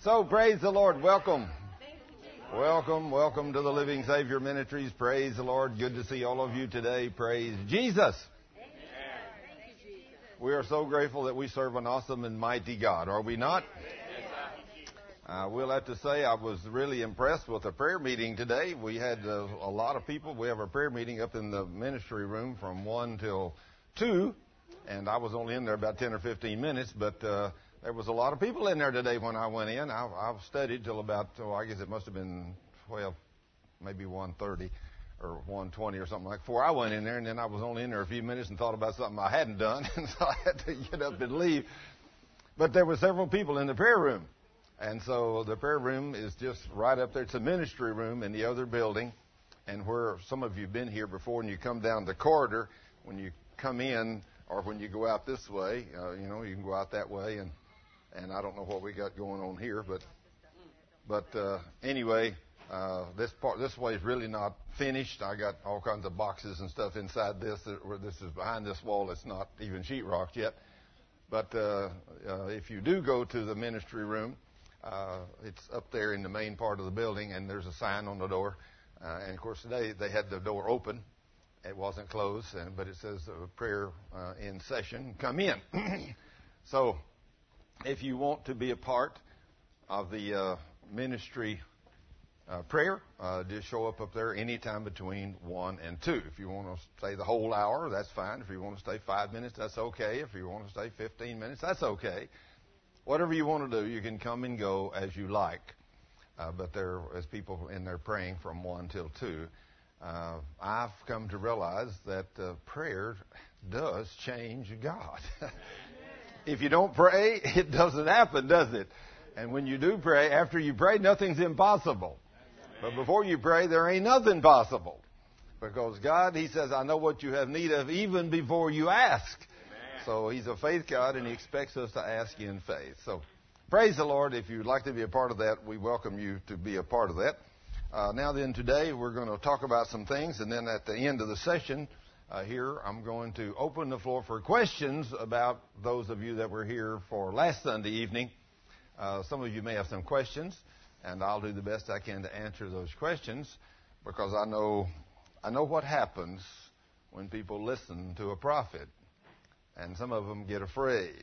So, praise the Lord. Welcome. Welcome to the Living Savior Ministries. Praise the Lord. Good to see all of you today. Praise Jesus. We are so grateful that we serve an awesome and mighty God, are we not? We'll have to say I was really impressed with the prayer meeting today. We had a lot of people. We have a prayer meeting up in the ministry room from 1 till 2, and I was only in there about 10 or 15 minutes, but there was a lot of people in there today when I went in. I've studied till about, I guess it must have been 12, maybe 1:30 or 1:20 or something like that before I went in there, and then I was only in there a few minutes and thought about something I hadn't done, and so I had to get up and leave. But there were several people in the prayer room, and so the prayer room is just right up there. It's a ministry room in the other building, and where some of you have been here before, and you come down the corridor, when you come in or when you go out this way, you can go out that way, and I don't know what we got going on here, but anyway, this way is really not finished. I got all kinds of boxes and stuff inside this. Where this is behind this wall, it's not even sheetrocked yet. But if you do go to the ministry room, it's up there in the main part of the building, and there's a sign on the door. And of course, today they had the door open. It wasn't closed, but it says prayer in session. Come in. So, if you want to be a part of the ministry prayer, just show up there anytime between 1 and 2. If you want to stay the whole hour, that's fine. If you want to stay 5 minutes, that's okay. If you want to stay 15 minutes, that's okay. Whatever you want to do, you can come and go as you like. But there is people in there praying from 1 till 2. I've come to realize that prayer does change God. If you don't pray, it doesn't happen, does it? And when you do pray, after you pray, nothing's impossible. But before you pray, there ain't nothing possible. Because God, He says, I know what you have need of even before you ask. So He's a faith God, and He expects us to ask in faith. So praise the Lord. If you'd like to be a part of that, we welcome you to be a part of that. Now then, today we're going to talk about some things, and then at the end of the session here, I'm going to open the floor for questions about those of you that were here for last Sunday evening. Some of you may have some questions, and I'll do the best I can to answer those questions, because I know what happens when people listen to a prophet, and some of them get afraid.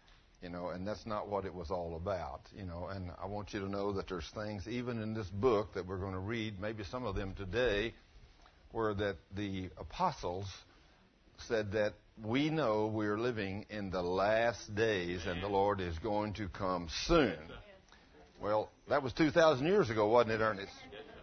And that's not what it was all about, and I want you to know that there's things, even in this book that we're going to read, maybe some of them today, where that the apostles said that we know we're living in the last days and the Lord is going to come soon. Well, that was 2,000 years ago, wasn't it, Ernest?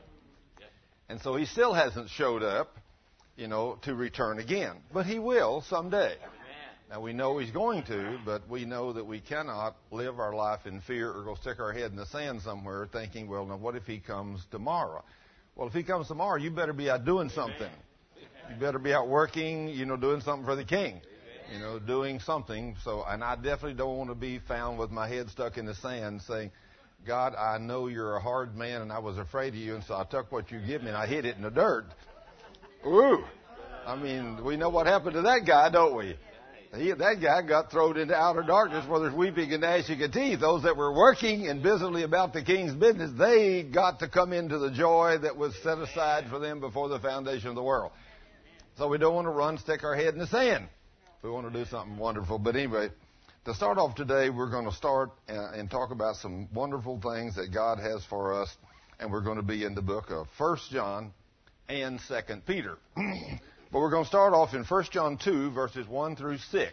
And so He still hasn't showed up, to return again. But He will someday. Now, we know He's going to, but we know that we cannot live our life in fear or go stick our head in the sand somewhere thinking, well, now what if He comes tomorrow? Well, if He comes tomorrow, you better be out doing something. You better be out working, doing something for the King, doing something. So, and I definitely don't want to be found with my head stuck in the sand saying, God, I know you're a hard man and I was afraid of you, and so I took what you give me and I hid it in the dirt. Ooh. I mean, we know what happened to that guy, don't we? That guy got thrown into outer darkness where there's weeping and gnashing of teeth. Those that were working and busily about the King's business, they got to come into the joy that was set aside for them before the foundation of the world. So we don't want to stick our head in the sand. We want to do something wonderful. But anyway, to start off today, we're going to start and talk about some wonderful things that God has for us. And we're going to be in the book of 1 John and 2 Peter. But we're going to start off in 1 John 2, verses 1 through 6.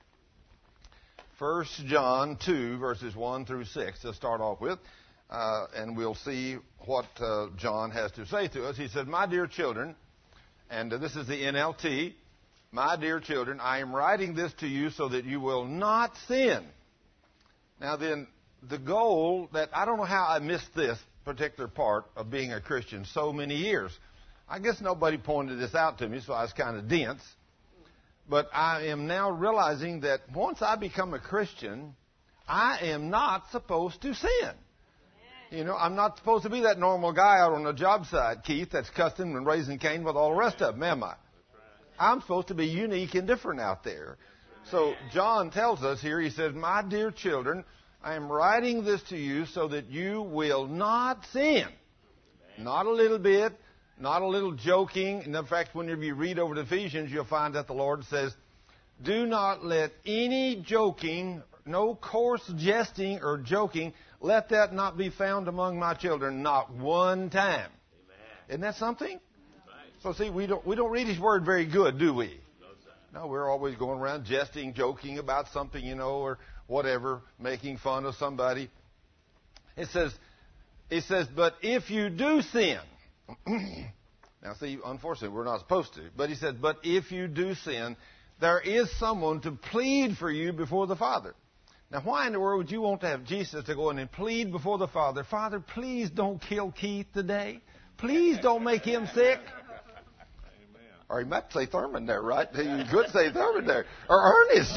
1 John 2, verses 1 through 6 to start off with. And we'll see what John has to say to us. He said, my dear children, and this is the NLT, my dear children, I am writing this to you so that you will not sin. Now then, the goal that, I don't know how I missed this particular part of being a Christian so many years. I guess nobody pointed this out to me, so I was kind of dense. But I am now realizing that once I become a Christian, I am not supposed to sin. I'm not supposed to be that normal guy out on the job site, Keith, that's cussing and raising Cain with all the rest of them, am I? I'm supposed to be unique and different out there. So John tells us here, he says, my dear children, I am writing this to you so that you will not sin. Not a little bit, not a little joking. In fact, whenever you read over the Ephesians, you'll find that the Lord says, do not let any joking, no coarse jesting or joking, let that not be found among my children, not one time. Amen. Isn't that something? Right. So see, we don't read His Word very good, do we? No, we're always going around jesting, joking about something, or whatever, making fun of somebody. It says, but if you do sin, now see, unfortunately, we're not supposed to, but He said, but if you do sin, there is someone to plead for you before the Father. Now, why in the world would you want to have Jesus to go in and plead before the Father? Father, please don't kill Keith today. Please don't make him sick. Or he might say Thurman there, right? You could say Thurman there. Or Ernest,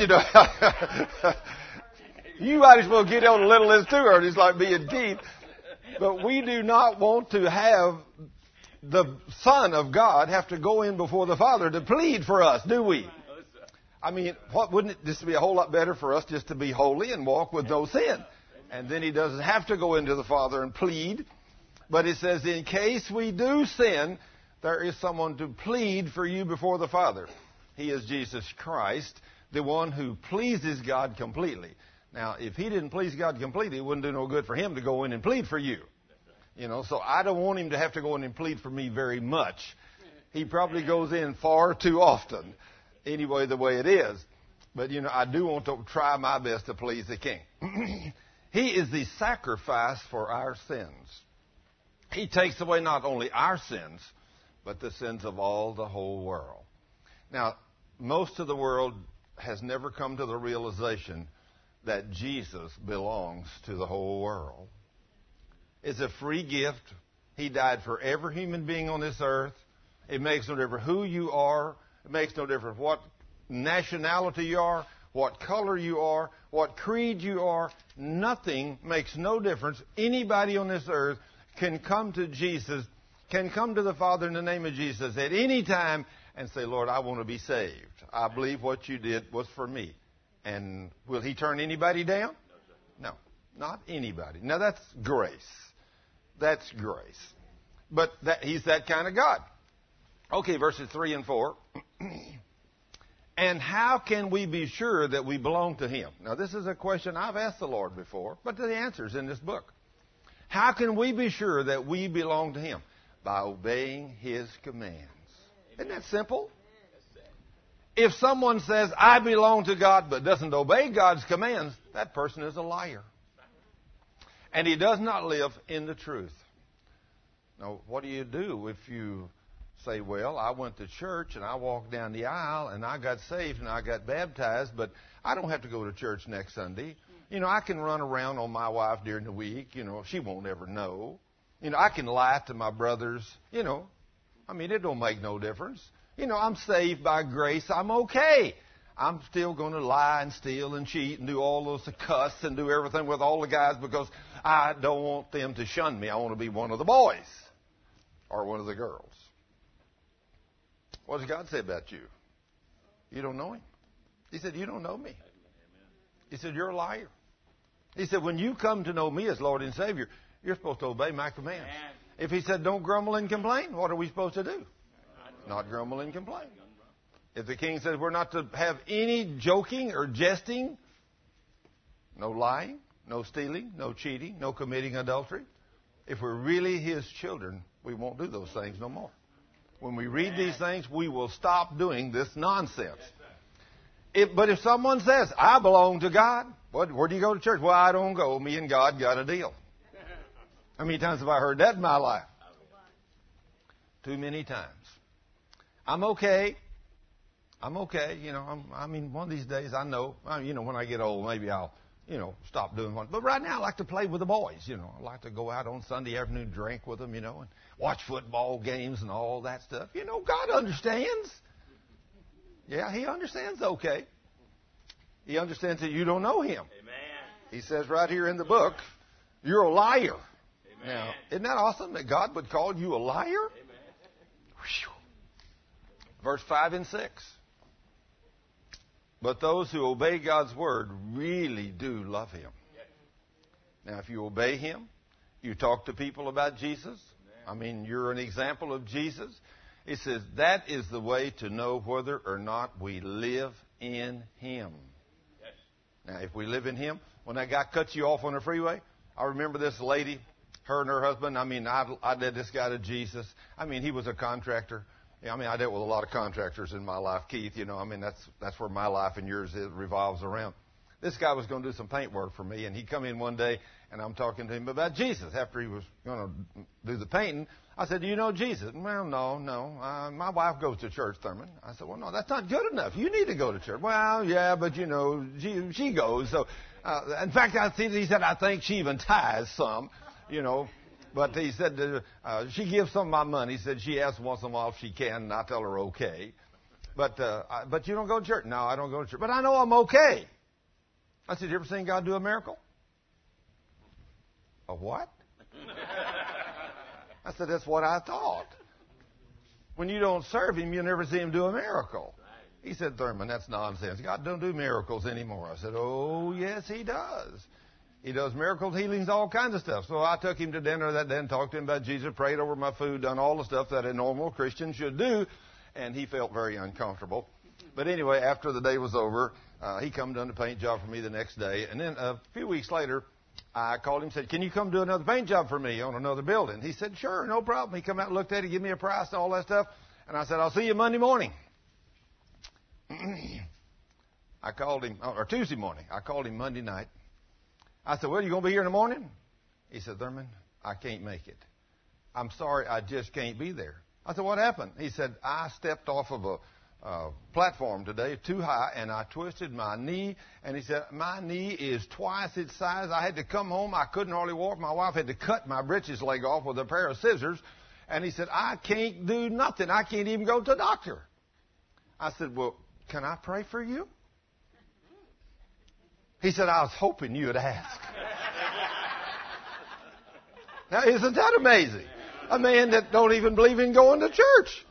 You might as well get on a little list too, Ernest, like me and Keith. But we do not want to have the Son of God have to go in before the Father to plead for us, do we? I mean, wouldn't it just be a whole lot better for us just to be holy and walk with no sin? And then He doesn't have to go into the Father and plead. But it says, in case we do sin, there is someone to plead for you before the Father. He is Jesus Christ, the one who pleases God completely. Now, if He didn't please God completely, it wouldn't do no good for Him to go in and plead for you. So I don't want Him to have to go in and plead for me very much. He probably goes in far too often. Anyway, the way it is. But, I do want to try my best to please the King. He is the sacrifice for our sins. He takes away not only our sins, but the sins of all the whole world. Now, most of the world has never come to the realization that Jesus belongs to the whole world. It's a free gift. He died for every human being on this earth. It makes no difference who you are. It makes no difference what nationality you are, what color you are, what creed you are. Nothing makes no difference. Anybody on this earth can come to Jesus, can come to the Father in the name of Jesus at any time and say, Lord, I want to be saved. I believe what you did was for me. And will He turn anybody down? No, not anybody. Now, that's grace. That's grace. But He's that kind of God. Okay, verses 3 and 4. And how can we be sure that we belong to Him? Now, this is a question I've asked the Lord before, but the answer's in this book. How can we be sure that we belong to Him? By obeying His commands. Isn't that simple? If someone says, I belong to God, but doesn't obey God's commands, that person is a liar. And he does not live in the truth. Now, what do you do if you say, well, I went to church and I walked down the aisle and I got saved and I got baptized, but I don't have to go to church next Sunday. I can run around on my wife during the week. She won't ever know. I can lie to my brothers. It don't make no difference. I'm saved by grace. I'm okay. I'm still going to lie and steal and cheat and do all those cuss and do everything with all the guys because I don't want them to shun me. I want to be one of the boys or one of the girls. What does God say about you? You don't know Him. He said, you don't know me. He said, you're a liar. He said, when you come to know me as Lord and Savior, you're supposed to obey my commands. If He said, don't grumble and complain, what are we supposed to do? Not grumble and complain. If the King says we're not to have any joking or jesting, no lying, no stealing, no cheating, no committing adultery, if we're really His children, we won't do those things no more. When we read these things, we will stop doing this nonsense. But if someone says, I belong to God, where do you go to church? Well, I don't go. Me and God got a deal. How many times have I heard that in my life? Too many times. I'm okay. One of these days I know, when I get old, maybe I'll, stop doing one. But right now I like to play with the boys, I like to go out on Sunday afternoon, drink with them, and watch football games and all that stuff. God understands. Yeah, He understands okay. He understands that you don't know Him. Amen. He says right here in the book, you're a liar. Amen. Now, isn't that awesome that God would call you a liar? Amen. Verse 5 and 6. But those who obey God's word really do love Him. Now, if you obey Him, you talk to people about Jesus. I mean, you're an example of Jesus. It says that is the way to know whether or not we live in Him. Yes. Now, if we live in Him, when that guy cuts you off on the freeway, I remember this lady, her and her husband. I mean, I led this guy to Jesus. I mean, he was a contractor. I mean, I dealt with a lot of contractors in my life, Keith. You know, I mean, that's where my life and yours revolves around. This guy was going to do some paint work for me, and he come in one day, and I'm talking to him about Jesus. After he was going to do the painting, I said, "Do you know Jesus?" "Well, no. My wife goes to church, Thurman." I said, "Well, no, that's not good enough. You need to go to church." "Well, yeah, but you know, she goes." So, in fact, he said, "I think she even tithes some, you know." But he said, she gives some of my money. He said she asks once in a while if she can, and I tell her okay. But you don't go to church? "No, I don't go to church. But I know I'm okay." I said, "You ever seen God do a miracle?" "A what?" I said, "That's what I thought. When you don't serve Him, you'll never see Him do a miracle." He said, "Thurman, that's nonsense. God don't do miracles anymore." I said, "Oh, yes, He does. He does miracles, healings, all kinds of stuff." So I took him to dinner that day and talked to him about Jesus, prayed over my food, done all the stuff that a normal Christian should do, and he felt very uncomfortable. But anyway, after the day was over, he come done the paint job for me the next day. And then a few weeks later, I called him and said, "Can you come do another paint job for me on another building?" He said, "Sure, no problem." He come out and looked at it, give me a price, all that stuff. And I said, "I'll see you Monday morning." I called him, or Tuesday morning. I called him Monday night. I said, "Well, you going to be here in the morning?" He said, "Thurman, I can't make it. I'm sorry, I just can't be there." I said, "What happened?" He said, "I stepped off of a platform today too high, and I twisted my knee." And he said, "My knee is twice its size. I had to come home. I couldn't hardly walk. My wife had to cut my britches leg off with a pair of scissors." And he said, "I can't do nothing. I can't even go to the doctor." I said, "Well, can I pray for you?" He said, "I was hoping you would ask." Now, isn't that amazing? A man that don't even believe in going to church.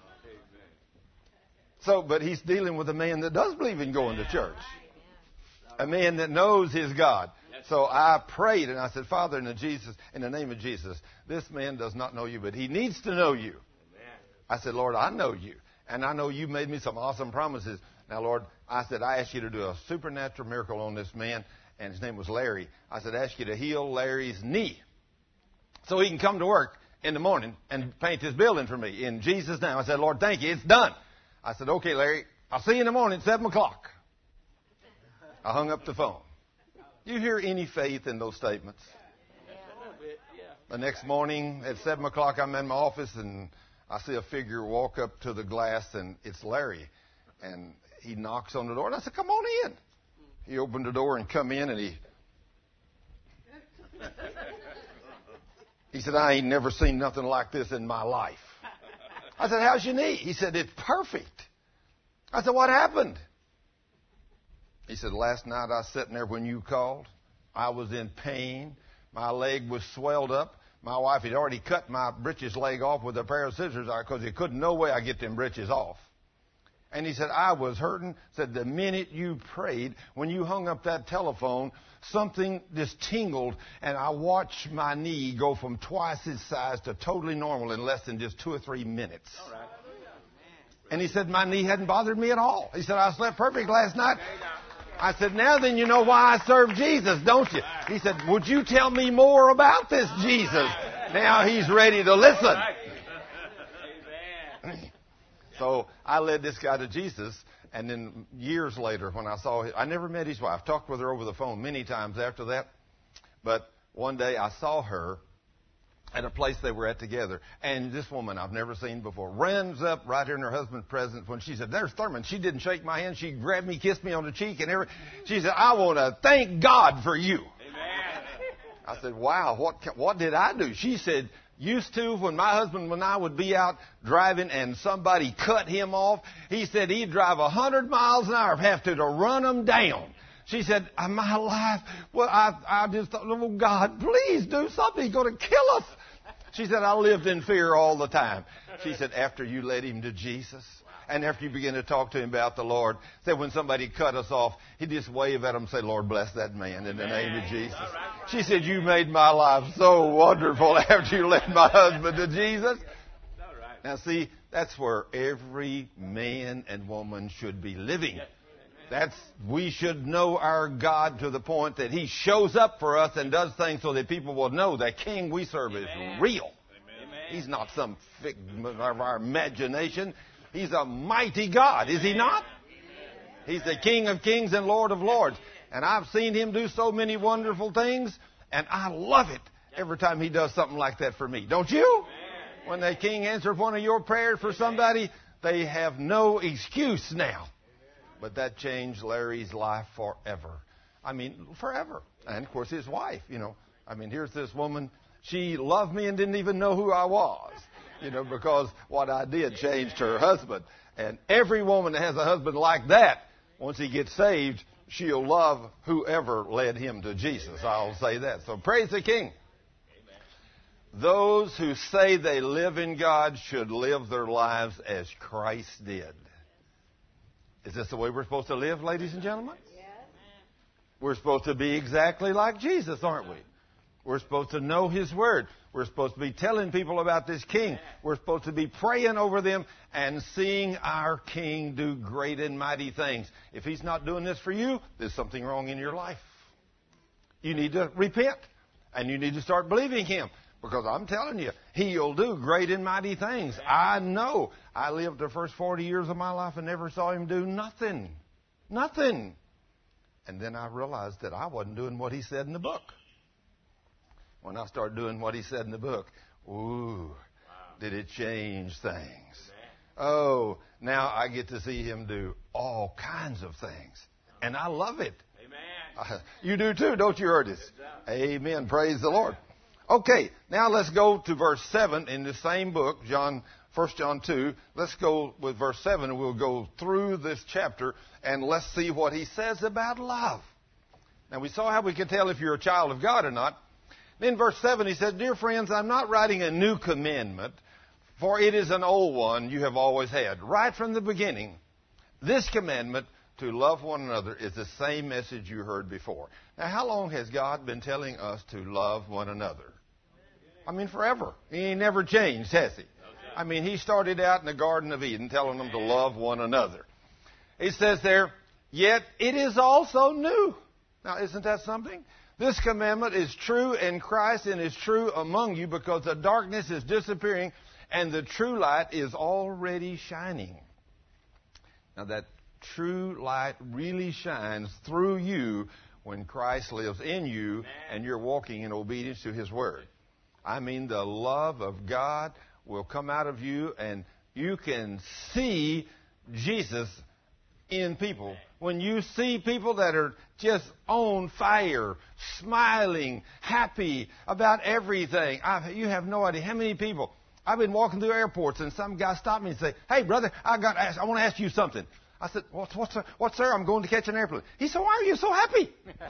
So, but he's dealing with a man that does believe in going to church. A man that knows his God. So I prayed and I said, "Father, in the name of Jesus, this man does not know you, but he needs to know you." I said, "Lord, I know you. And I know you made me some awesome promises. Now, Lord," I said, "I ask you to do a supernatural miracle on this man." And his name was Larry. I said, "I ask you to heal Larry's knee so he can come to work in the morning and paint his building for me. In Jesus' name." I said, "Lord, thank you. It's done." I said, "Okay, Larry, I'll see you in the morning at 7 o'clock. I hung up the phone. You hear any faith in those statements? The next morning at 7 o'clock, I'm in my office, and I see a figure walk up to the glass, and it's Larry. And he knocks on the door, and I said, "Come on in." He opened the door and come in, and he said, "I ain't never seen nothing like this in my life." I said, "How's your knee?" He said, "It's perfect." I said, "What happened?" He said, "Last night I was sitting there when you called. I was in pain. My leg was swelled up. My wife had already cut my britches leg off with a pair of scissors because he couldn't no way I get them britches off." And he said, "I was hurting." Said, "The minute you prayed, when you hung up that telephone, something just tingled, and I watched my knee go from twice its size to totally normal in less than just 2 or 3 minutes." All right. And he said, "My knee hadn't bothered me at all." He said, "I slept perfect last night." I said, "Now then you know why I serve Jesus, don't you?" He said, "Would you tell me more about this Jesus?" Now he's ready to listen. So I led this guy to Jesus, and then years later when I saw him, I never met his wife. Talked with her over the phone many times after that. But one day I saw her at a place they were at together. And this woman I've never seen before runs up right here in her husband's presence when she said, "There's Thurman." She didn't shake my hand. She grabbed me, kissed me on the cheek, and she said, "I want to thank God for you." Amen. I said, "Wow, what did I do?" She said, "Used to, when my husband and I would be out driving and somebody cut him off, he said he'd drive 100 miles an hour, have to run them down." She said, "My life, well, I just thought, oh, God, please do something. He's going to kill us." She said, "I lived in fear all the time." She said, "After you led him to Jesus, And after you begin to talk to him about the Lord, say when somebody cut us off, he'd just wave at them and say, Lord, bless that man in the name of Jesus. She said, you made my life so wonderful after you led my husband to Jesus. Now see, that's where every man and woman should be living. We should know our God to the point that He shows up for us and does things so that people will know that King we serve is real. He's not some figment of our imagination. He's a mighty God, is He not? He's the King of kings and Lord of lords. And I've seen Him do so many wonderful things, and I love it every time He does something like that for me. Don't you? When the King answers one of your prayers for somebody, they have no excuse now. But that changed Larry's life forever. I mean, forever. And, of course, his wife, here's this woman. She loved me and didn't even know who I was, because what I did changed her husband. And every woman that has a husband like that, once he gets saved, she'll love whoever led him to Jesus. I'll say that. So praise the King. Those who say they live in God should live their lives as Christ did. Is this the way we're supposed to live, ladies and gentlemen? Yes. We're supposed to be exactly like Jesus, aren't we? We're supposed to know His Word. We're supposed to be telling people about this King. We're supposed to be praying over them and seeing our King do great and mighty things. If He's not doing this for you, there's something wrong in your life. You need to repent, and you need to start believing Him. Because I'm telling you, He'll do great and mighty things. I know. I lived the first 40 years of my life and never saw Him do nothing. Nothing. And then I realized that I wasn't doing what He said in the book. When I started doing what He said in the book, did it change things. Oh, now I get to see Him do all kinds of things. And I love it. Amen. You do too, don't you, Ernest? Amen. Praise the Lord. Okay, now let's go to verse 7 in the same book, 1 John 2. Let's go with verse 7, and we'll go through this chapter, and let's see what he says about love. Now, we saw how we can tell if you're a child of God or not. Then verse 7, he said, Dear friends, I'm not writing a new commandment, for it is an old one you have always had. Right from the beginning, this commandment to love one another is the same message you heard before. Now, how long has God been telling us to love one another? Forever. He never changed, has He? He started out in the Garden of Eden telling them to love one another. He says there, yet it is also new. Now, isn't that something? This commandment is true in Christ and is true among you because the darkness is disappearing and the true light is already shining. Now, that true light really shines through you when Christ lives in you and you're walking in obedience to His Word. The love of God will come out of you, and you can see Jesus in people. When you see people that are just on fire, smiling, happy about everything, you have no idea how many people. I've been walking through airports, and some guy stopped me and said, Hey, brother, I want to ask you something. I said, What, sir? I'm going to catch an airplane. He said, Why are you so happy?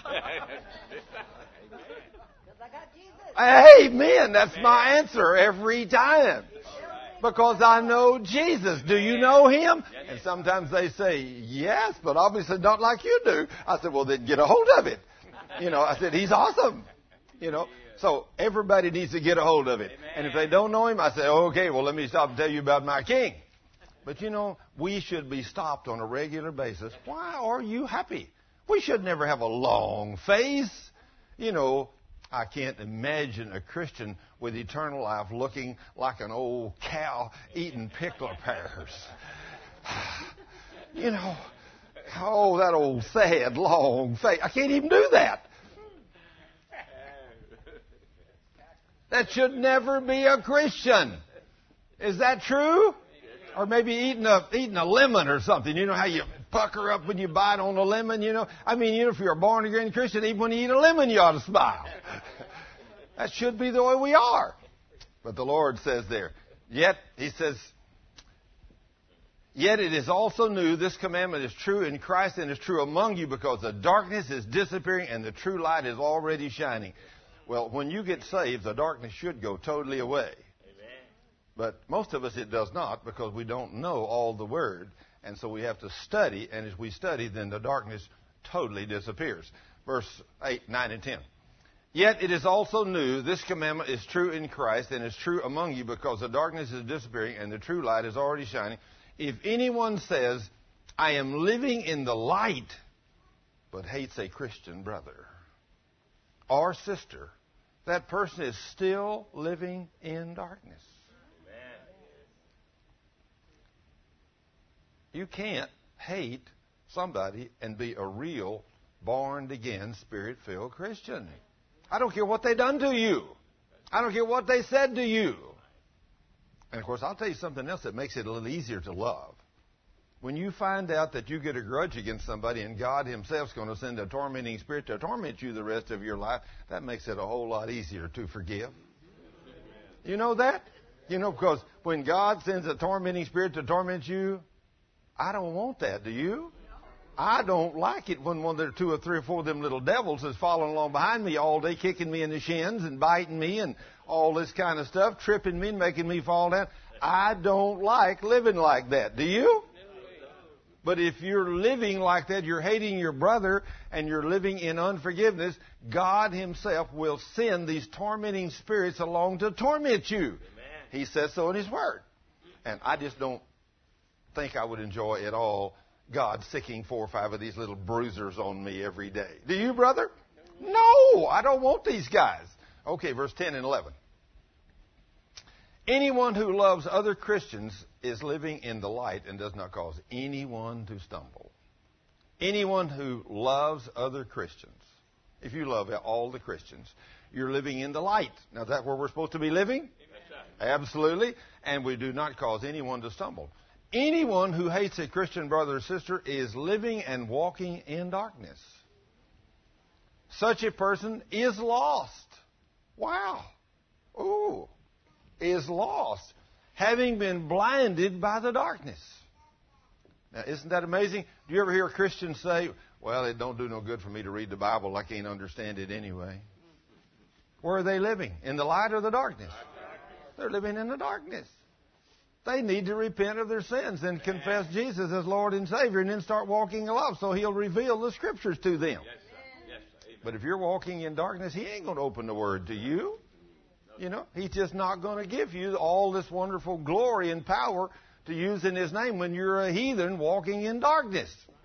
Amen. That's my answer every time. Because I know Jesus. Do you know Him? And sometimes they say, yes, but obviously not like you do. I said, well, then get a hold of it. I said, He's awesome. So everybody needs to get a hold of it. And if they don't know Him, I say, okay, well, let me stop and tell you about my King. But we should be stopped on a regular basis. Why are you happy? We should never have a long face. I can't imagine a Christian with eternal life looking like an old cow eating pickle pears. That old sad, long face. I can't even do that. That should never be a Christian. Is that true? Or maybe eating a lemon or something. You know how you pucker up when you bite on a lemon, if you're a born-again Christian, even when you eat a lemon, you ought to smile. That should be the way we are. But the Lord says there, yet it is also new. This commandment is true in Christ and is true among you because the darkness is disappearing and the true light is already shining. Well, when you get saved, the darkness should go totally away. But most of us, it does not, because we don't know all the Word. And so we have to study, and as we study, then the darkness totally disappears. Verse 8, 9, and 10. Yet it is also new, this commandment is true in Christ, and is true among you, because the darkness is disappearing, and the true light is already shining. If anyone says, I am living in the light, but hates a Christian brother or sister, that person is still living in darkness. You can't hate somebody and be a real, born-again, Spirit-filled Christian. I don't care what they done to you. I don't care what they said to you. And, of course, I'll tell you something else that makes it a little easier to love. When you find out that you get a grudge against somebody and God Himself is going to send a tormenting spirit to torment you the rest of your life, that makes it a whole lot easier to forgive. You know that? You know, because when God sends a tormenting spirit to torment you, I don't want that, do you? I don't like it when one of the 2 or 3 or 4 of them little devils is following along behind me all day, kicking me in the shins and biting me and all this kind of stuff, tripping me and making me fall down. I don't like living like that. Do you? But if you're living like that, you're hating your brother and you're living in unforgiveness, God Himself will send these tormenting spirits along to torment you. Amen. He says so in His Word. And I just don't think I would enjoy at all God sicking 4 or 5 of these little bruisers on me every day. Do you, brother? No, I don't want these guys. Okay, verse 10 and 11. Anyone who loves other Christians is living in the light and does not cause anyone to stumble. Anyone who loves other Christians, if you love all the Christians, you're living in the light. Now, is that where we're supposed to be living? Absolutely. And we do not cause anyone to stumble. Anyone who hates a Christian brother or sister is living and walking in darkness. Such a person is lost. Wow. Ooh. Is lost, having been blinded by the darkness. Now, isn't that amazing? Do you ever hear a Christian say, well, it don't do no good for me to read the Bible. I can't understand it anyway. Where are they living? In the light or the darkness? They're living in the darkness. They need to repent of their sins and confess Jesus as Lord and Savior and then start walking in love so He'll reveal the Scriptures to them. But if you're walking in darkness, He ain't going to open the Word to you. You know, He's just not going to give you all this wonderful glory and power to use in His name when you're a heathen walking in darkness.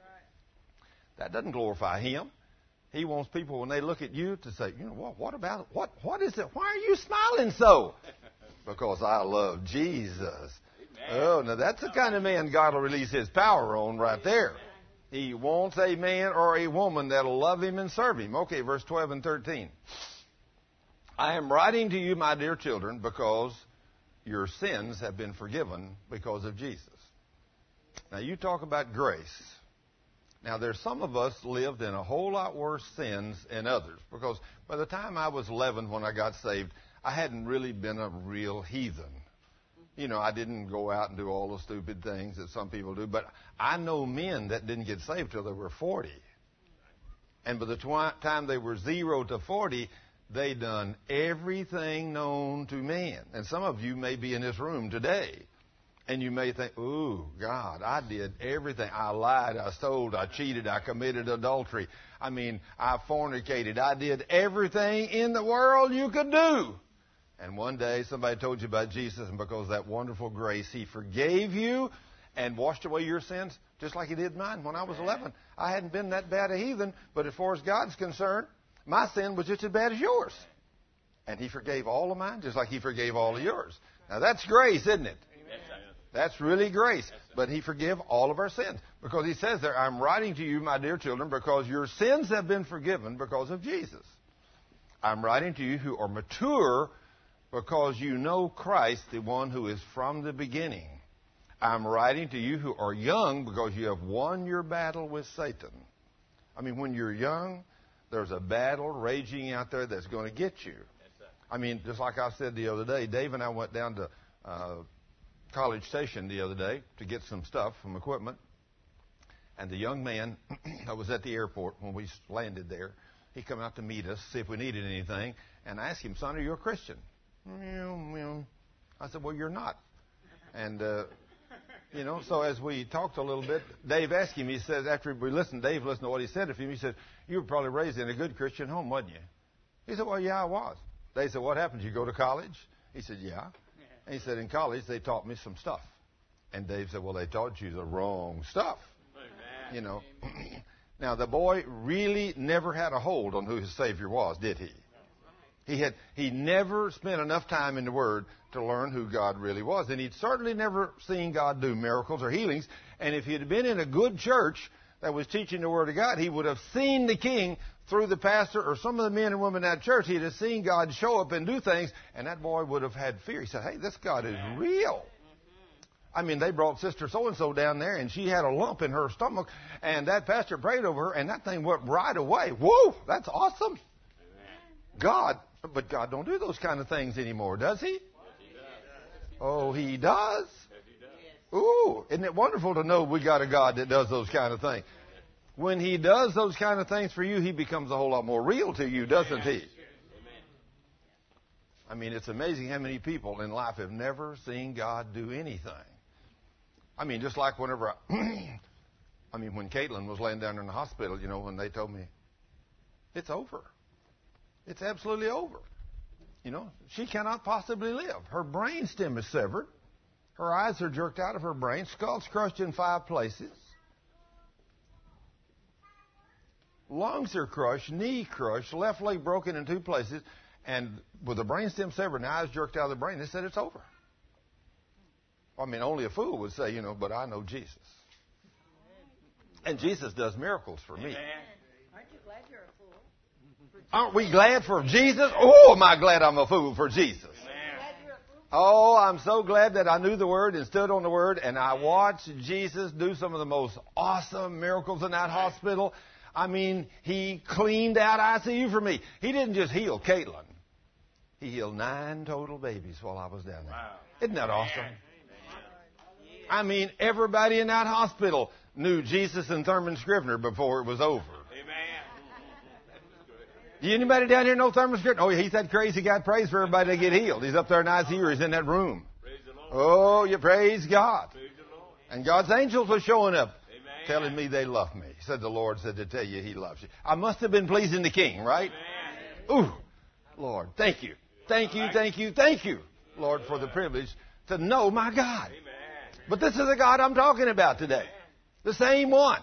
That doesn't glorify Him. He wants people, when they look at you, to say, you know, what about it? What is it? Why are you smiling so? Because I love Jesus. Oh, now that's the kind of man God will release His power on right there. He wants a man or a woman that'll love Him and serve Him. Okay, verse 12 and 13. I am writing to you, my dear children, because your sins have been forgiven because of Jesus. Now, you talk about grace. Now, there's some of us lived in a whole lot worse sins than others, because by the time I was 11 when I got saved, I hadn't really been a real heathen. You know, I didn't go out and do all the stupid things that some people do, but I know men that didn't get saved till they were 40. And by the time they were 0 to 40, they done everything known to man. And some of you may be in this room today, and you may think, ooh, God, I did everything. I lied, I stole, I cheated, I committed adultery. I mean, I fornicated. I did everything in the world you could do. And one day somebody told you about Jesus, and because of that wonderful grace, He forgave you and washed away your sins, just like He did mine when I was 11. I hadn't been that bad a heathen, but as far as God's concerned, my sin was just as bad as yours. And He forgave all of mine, just like He forgave all of yours. Now, that's grace, isn't it? That's really grace. But He forgave all of our sins. Because He says there, I'm writing to you, my dear children, because your sins have been forgiven because of Jesus. I'm writing to you who are mature because you know Christ, the one who is from the beginning. I'm writing to you who are young because you have won your battle with Satan. I mean, when you're young, there's a battle raging out there that's going to get you. I mean, just like I said the other day, Dave and I went down to College Station the other day to get some stuff, some equipment. And the young man that was at the airport when we landed there, he came out to meet us, see if we needed anything. And I asked him, son, are you a Christian? I said, well, you're not. And, so as we talked a little bit, Dave asked him, he said, after we listened, Dave listened to what he said to him, he said, you were probably raised in a good Christian home, wasn't you? He said, well, yeah, I was. They said, what happened? Did you go to college? He said, yeah. And he said, in college, they taught me some stuff. And Dave said, well, they taught you the wrong stuff. Amen. Now, the boy really never had a hold on who his Savior was, did he? He never spent enough time in the Word to learn who God really was. And he'd certainly never seen God do miracles or healings. And if he had been in a good church that was teaching the Word of God, he would have seen the King through the pastor or some of the men and women in that church. He'd have seen God show up and do things, and that boy would have had fear. He said, hey, this God is real. I mean, they brought Sister So-and-so down there, and she had a lump in her stomach, and that pastor prayed over her, and that thing went right away. Whoa, that's awesome. But God don't do those kind of things anymore, does he? Oh, he does? Ooh, isn't it wonderful to know we got a God that does those kind of things? When he does those kind of things for you, he becomes a whole lot more real to you, doesn't he? I mean, it's amazing how many people in life have never seen God do anything. I mean, just like when Caitlin was laying down in the hospital, when they told me, it's over. It's absolutely over. She cannot possibly live. Her brain stem is severed. Her eyes are jerked out of her brain. Skull's crushed in 5 places. Lungs are crushed, knee crushed, left leg broken in 2 places, and with the brain stem severed and the eyes jerked out of the brain, they said it's over. I mean, only a fool would say, but I know Jesus. And Jesus does miracles for me. Aren't you glad you're a fool? Aren't we glad for Jesus? Oh, am I glad I'm a fool for Jesus. Oh, I'm so glad that I knew the Word and stood on the Word, and I watched Jesus do some of the most awesome miracles in that hospital. I mean, he cleaned out ICU for me. He didn't just heal Caitlin. He healed 9 total babies while I was down there. Wow. Isn't that awesome? I mean, everybody in that hospital knew Jesus and Thurman Scrivener before it was over. Anybody down here know Thurman Scrivener? Oh, he's that crazy guy that prays for everybody to get healed. He's up there in ICU. He's in that room. Oh, you praise God. And God's angels are showing up, telling me they love me. Said the Lord said to tell you he loves you. I must have been pleasing the King, right? Ooh, Lord, thank you. Thank you, thank you, thank you, Lord, for the privilege to know my God. But this is the God I'm talking about today. The same one.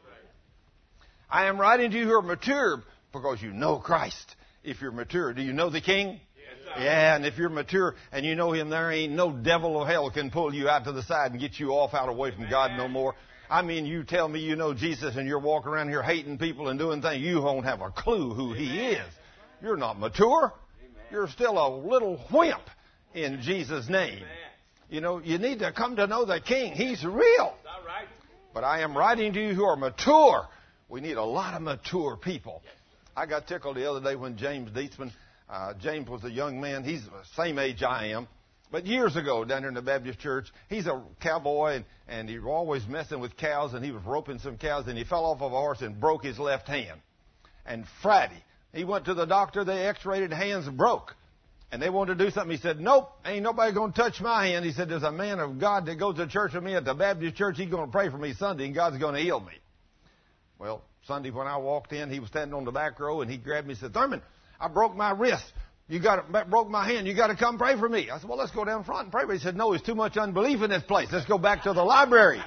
I am writing to you who are mature because you know Christ. If you're mature, do you know the King? Yeah, and if you're mature and you know Him, there ain't no devil of hell can pull you out to the side and get you off out away from God no more. I mean, you tell me you know Jesus and you're walking around here hating people and doing things, you won't have a clue who He is. You're not mature. You're still a little wimp in Jesus' name. You need to come to know the King. He's real. But I am writing to you who are mature. We need a lot of mature people. I got tickled the other day when James Dietzman, James was a young man. He's the same age I am. But years ago, down here in the Baptist church, he's a cowboy, and he was always messing with cows, and he was roping some cows, and he fell off of a horse and broke his left hand. And Friday, he went to the doctor. They x-rayed the hands broke. And they wanted to do something. He said, nope, ain't nobody going to touch my hand. He said, there's a man of God that goes to church with me at the Baptist church. He's going to pray for me Sunday, and God's going to heal me. Well, Sunday when I walked in, he was standing on the back row, and he grabbed me and said, Thurman, I broke my wrist. Broke my hand. You got to come pray for me. I said, well, let's go down front and pray for you. He said, no, there's too much unbelief in this place. Let's go back to the library.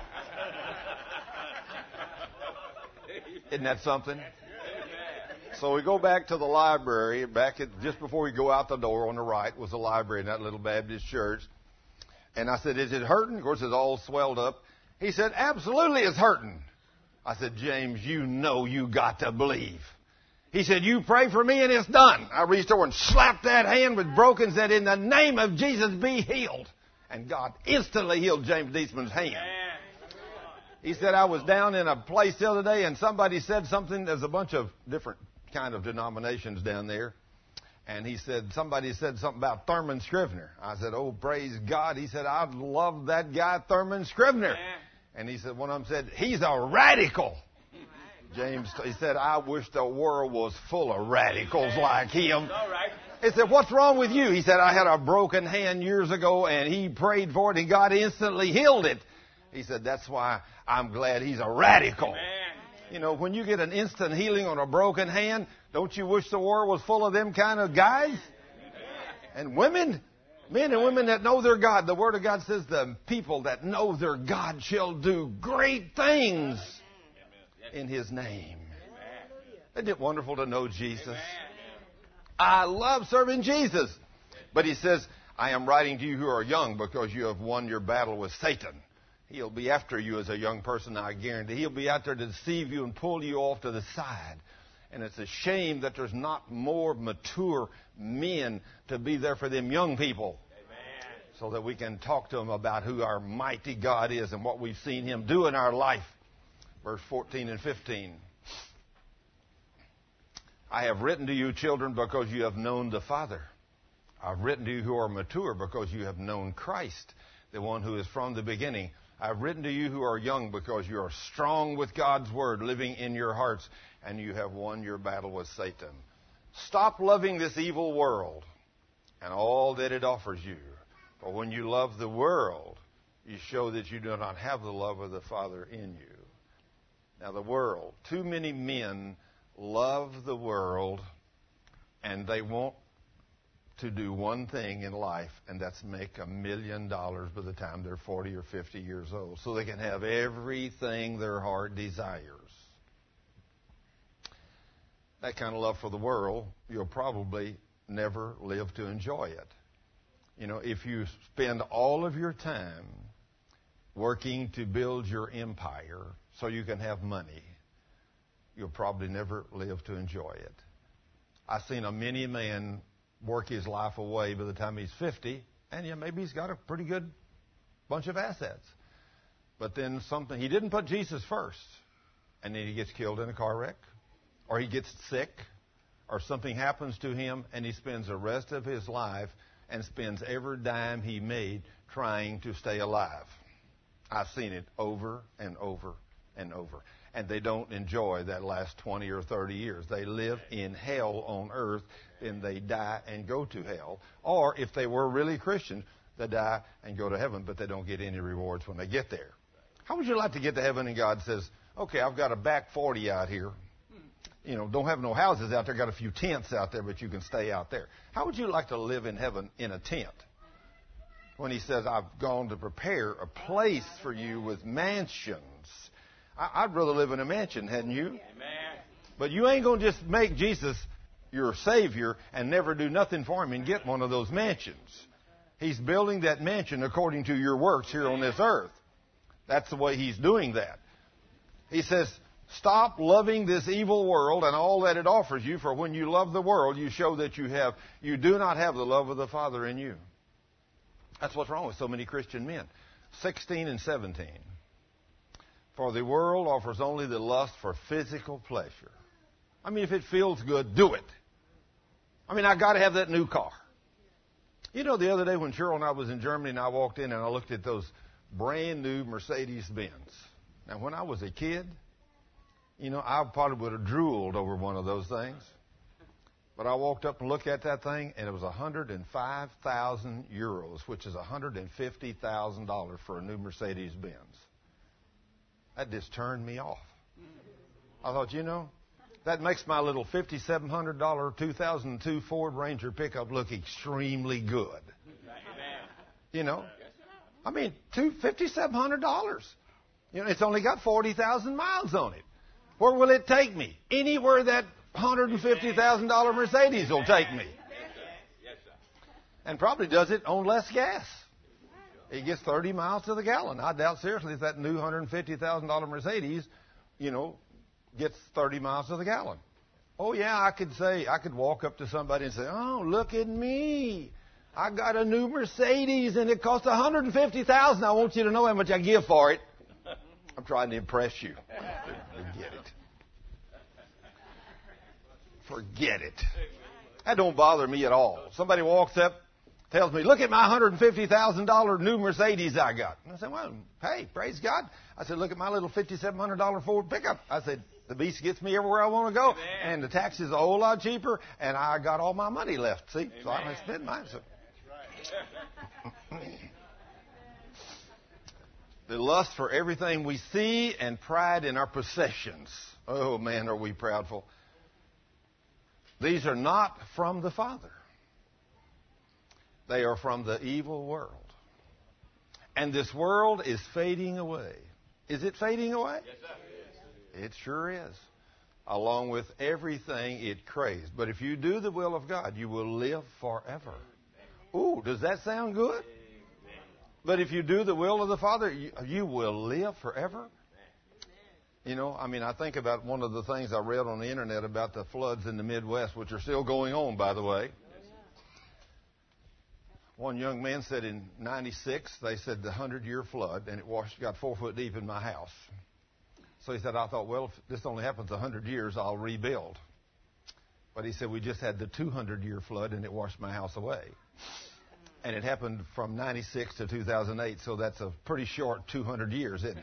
Isn't that something? So we go back to the library. Just before we go out the door on the right was the library in that little Baptist church. And I said, is it hurting? Of course, it's all swelled up. He said, absolutely it's hurting. I said, James, you know you got to believe. He said, you pray for me and it's done. I reached over and slapped that hand with broken and said, in the name of Jesus, be healed. And God instantly healed James Dietzman's hand. He said, I was down in a place the other day and somebody said something. There's a bunch of different kind of denominations down there. And he said, somebody said something about Thurman Scrivener. I said, oh, praise God. He said, I love that guy, Thurman Scrivener. And he said, one of them said, he's a radical. James, he said, I wish the world was full of radicals like him. They said, what's wrong with you? He said, I had a broken hand years ago, and he prayed for it, and God instantly healed it. He said, that's why I'm glad he's a radical. Amen. You know, when you get an instant healing on a broken hand, don't you wish the world was full of them kind of guys? Amen. And women, men and women that know their God. The Word of God says the people that know their God shall do great things in His name. Isn't it wonderful to know Jesus? I love serving Jesus. But he says, I am writing to you who are young because you have won your battle with Satan. He'll be after you as a young person, I guarantee. He'll be out there to deceive you and pull you off to the side. And it's a shame that there's not more mature men to be there for them young people. Amen. So that we can talk to them about who our mighty God is and what we've seen Him do in our life. Verse 14 and 15. I have written to you, children, because you have known the Father. I've written to you who are mature because you have known Christ, the one who is from the beginning. I've written to you who are young because you are strong with God's Word living in your hearts, and you have won your battle with Satan. Stop loving this evil world and all that it offers you. For when you love the world, you show that you do not have the love of the Father in you. Now the world, too many men love the world, and they want to do one thing in life, and that's make $1 million by the time they're 40 or 50 years old, so they can have everything their heart desires. That kind of love for the world, you'll probably never live to enjoy it. You know, if you spend all of your time working to build your empire so you can have money, you'll probably never live to enjoy it. I've seen many man work his life away by the time he's 50, and yeah, maybe he's got a pretty good bunch of assets. But then he didn't put Jesus first, and then he gets killed in a car wreck, or he gets sick, or something happens to him, and he spends the rest of his life and spends every dime he made trying to stay alive. I've seen it over and over and over. And they don't enjoy that last 20 or 30 years. They live in hell on earth, and they die and go to hell. Or if they were really Christians, they die and go to heaven, but they don't get any rewards when they get there. How would you like to get to heaven and God says, okay, I've got a back 40 out here. You know, don't have no houses out there, got a few tents out there, but you can stay out there. How would you like to live in heaven in a tent? When He says, I've gone to prepare a place for you with mansions. I'd rather live in a mansion, hadn't you? Amen. But you ain't going to just make Jesus your Savior and never do nothing for Him and get one of those mansions. He's building that mansion according to your works here on this earth. That's the way He's doing that. He says, stop loving this evil world and all that it offers you, for when you love the world, you show that you do not have the love of the Father in you. That's what's wrong with so many Christian men. 16 and 17. For the world offers only the lust for physical pleasure. I mean, if it feels good, do it. I mean, I got to have that new car. You know, the other day when Cheryl and I was in Germany and I walked in and I looked at those brand new Mercedes-Benz. Now, when I was a kid, you know, I probably would have drooled over one of those things. But I walked up and looked at that thing, and it was 105,000 euros, which is $150,000 for a new Mercedes-Benz. That just turned me off. I thought, you know, that makes my little $5,700 2002 Ford Ranger pickup look extremely good. You know, I mean, $5,700. You know, it's only got 40,000 miles on it. Where will it take me? Anywhere that $150,000 Mercedes will take me. And probably does it on less gas. It gets 30 miles to the gallon. I doubt seriously if that new $150,000 Mercedes, you know, gets 30 miles to the gallon. Oh, yeah, I could walk up to somebody and say, oh, look at me. I got a new Mercedes and it costs $150,000. I want you to know how much I give for it. I'm trying to impress you. Forget it. Forget it. That don't bother me at all. Somebody walks up, tells me, look at my $150,000 new Mercedes I got. And I said, well, hey, praise God. I said, look at my little $5,700 Ford pickup. I said, The beach gets me everywhere I want to go. Amen. And the taxi is a whole lot cheaper, and I got all my money left. See? Amen. So I can spend mine. So. That's right. The lust for everything we see and pride in our possessions. Oh, man, are we proudful. These are not from the Father. They are from the evil world. And this world is fading away. Is it fading away? Yes, sir. It sure is. Along with everything it craves. But if you do the will of God, you will live forever. Ooh, does that sound good? But if you do the will of the Father, you will live forever. You know, I mean, I think about one of the things I read on the internet about the floods in the Midwest, which are still going on, by the way. One young man said in 96, they said the 100-year flood, and it got 4 foot deep in my house. So he said, I thought, well, if this only happens 100 years, I'll rebuild. But he said, we just had the 200-year flood, and it washed my house away. And it happened from 96 to 2008, so that's a pretty short 200 years, isn't it?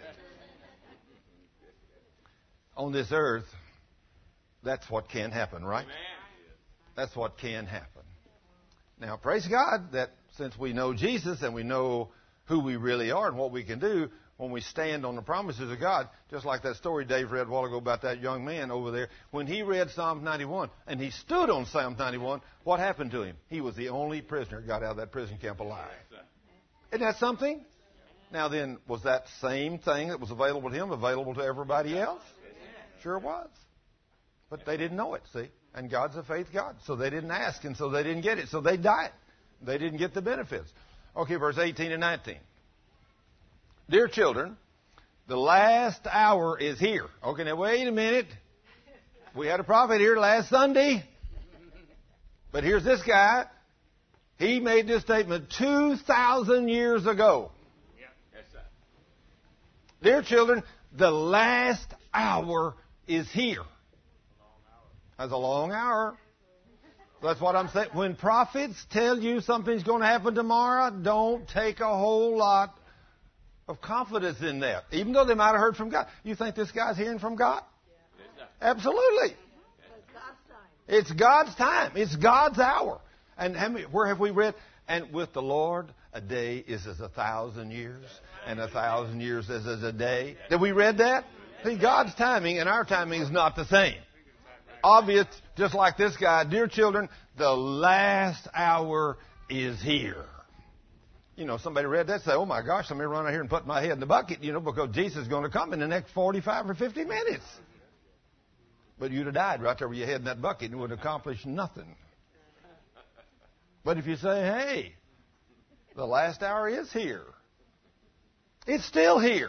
On this earth, that's what can happen, right? That's what can happen. Now, praise God that since we know Jesus and we know who we really are and what we can do when we stand on the promises of God, just like that story Dave read a while ago about that young man over there. When he read Psalm 91 and he stood on Psalm 91, what happened to him? He was the only prisoner who got out of that prison camp alive. Isn't that something? Now then, was that same thing that was available to him available to everybody else? Sure was. But they didn't know it, see? And God's a faith God. So they didn't ask, and so they didn't get it. So they died. They didn't get the benefits. Okay, verse 18 and 19. Dear children, the last hour is here. Okay, now wait a minute. We had a prophet here last Sunday. But here's this guy. He made this statement 2,000 years ago. Yeah. Yes, sir. Dear children, the last hour is here. That's a long hour. That's what I'm saying. When prophets tell you something's going to happen tomorrow, don't take a whole lot of confidence in that. Even though they might have heard from God. You think this guy's hearing from God? Yeah. Absolutely. It's God's time. It's God's hour. And where have we read? And with the Lord, a day is as 1,000 years, and 1,000 years is as a day. Did we read that? See, God's timing and our timing is not the same. Obvious, just like this guy, dear children, the last hour is here. You know, somebody read that and say, oh my gosh, let me run out here and put my head in the bucket, you know, because Jesus is going to come in the next 45 or 50 minutes. But you'd have died right there with your head in that bucket and it would have accomplished nothing. But if you say, hey, the last hour is here. It's still here.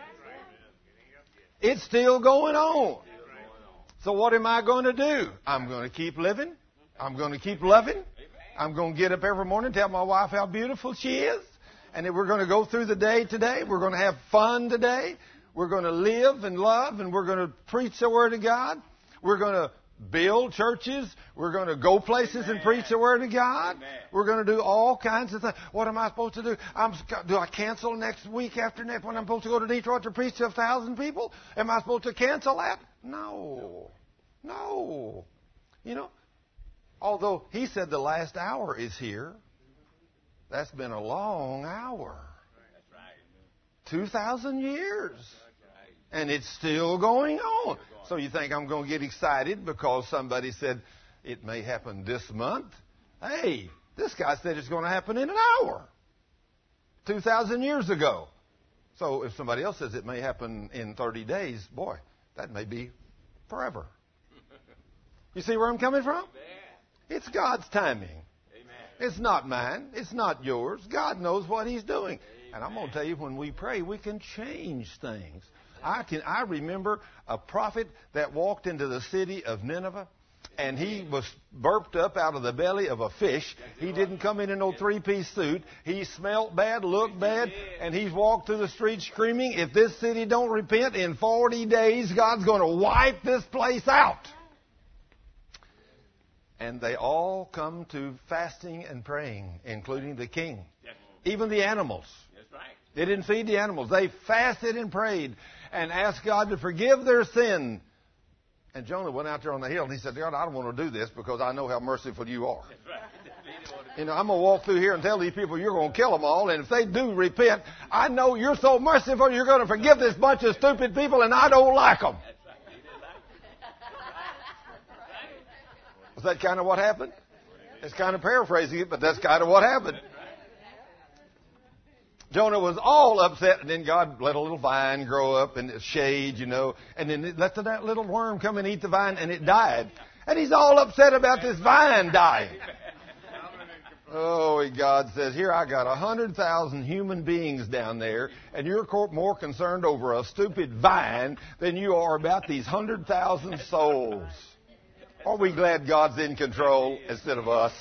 It's still going on. So what am I going to do? I'm going to keep living. I'm going to keep loving. I'm going to get up every morning and tell my wife how beautiful she is. And then we're going to go through the day today. We're going to have fun today. We're going to live and love, and we're going to preach the Word of God. We're going to build churches. We're going to go places and preach the Word of God. We're going to do all kinds of things. What am I supposed to do? Do I cancel next week after next when I'm supposed to go to Detroit to preach to 1,000 people? Am I supposed to cancel that? No. You know, although he said the last hour is here, that's been a long hour. 2,000 years. And it's still going on. So you think I'm going to get excited because somebody said it may happen this month? Hey, this guy said it's going to happen in an hour. 2,000 years ago. So if somebody else says it may happen in 30 days, boy, that may be forever. You see where I'm coming from? It's God's timing. It's not mine. It's not yours. God knows what He's doing. And I'm going to tell you, when we pray, we can change things. I remember a prophet that walked into the city of Nineveh, and he was burped up out of the belly of a fish. He didn't come in no three-piece suit. He smelled bad, looked bad, and he's walked through the streets screaming, if this city don't repent in 40 days, God's going to wipe this place out. And they all come to fasting and praying, including the king. Even the animals. They didn't feed the animals. They fasted and prayed and asked God to forgive their sin And Jonah went out there on the hill and he said, God, I don't want to do this because I know how merciful you are. You know, I'm going to walk through here and tell these people you're going to kill them all. And if they do repent, I know you're so merciful you're going to forgive this bunch of stupid people and I don't like them. Was that kind of what happened? It's kind of paraphrasing it, but that's kind of what happened. Jonah was all upset, and then God let a little vine grow up in the shade, you know, and then it let that little worm come and eat the vine, and it died. And he's all upset about this vine dying. Oh, God says, here I got 100,000 human beings down there, and you're more concerned over a stupid vine than you are about these 100,000 souls. Are we glad God's in control instead of us?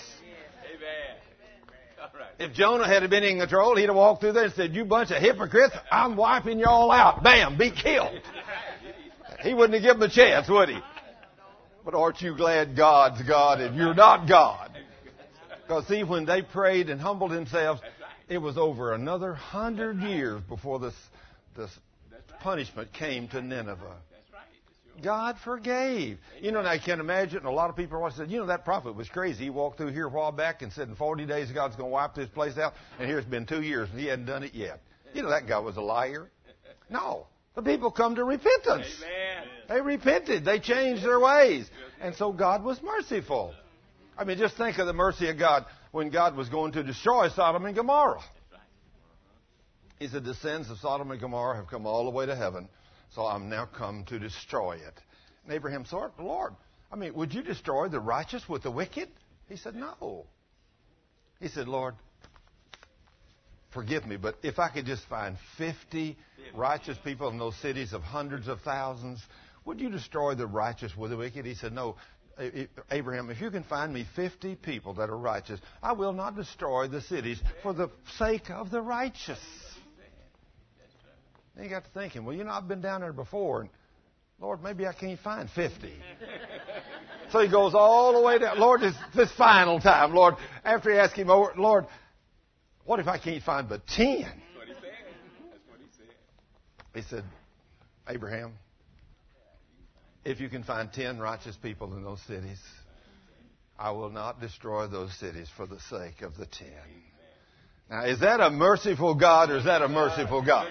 If Jonah had been in control, he'd have walked through there and said, you bunch of hypocrites, I'm wiping you all out. Bam, be killed. He wouldn't have given them a chance, would he? But aren't you glad God's God and you're not God? Because see, when they prayed and humbled themselves, it was over another 100 years before this punishment came to Nineveh. God forgave. You know, and I can imagine a lot of people said, you know, that prophet was crazy. He walked through here a while back and said in 40 days God's going to wipe this place out. And here it's been 2 years and he hadn't done it yet. You know, that guy was a liar. No. The people come to repentance. Amen. They repented. They changed their ways. And so God was merciful. I mean, just think of the mercy of God when God was going to destroy Sodom and Gomorrah. He said, the sins of Sodom and Gomorrah have come all the way to heaven. So I'm now come to destroy it. And Abraham said, Lord, I mean, would you destroy the righteous with the wicked? He said, no. He said, Lord, forgive me, but if I could just find 50 righteous people in those cities of hundreds of thousands, would you destroy the righteous with the wicked? He said, no. Abraham, if you can find me 50 people that are righteous, I will not destroy the cities for the sake of the righteous. Then you got to thinking, well, you know, I've been down there before, and Lord, maybe I can't find 50. So he goes all the way down. Lord, this final time, Lord, after he asked him over, Lord, what if I can't find but 10? That's what he said. He said, Abraham, if you can find 10 righteous people in those cities, I will not destroy those cities for the sake of the 10. Now, is that a merciful God or is that a merciful God?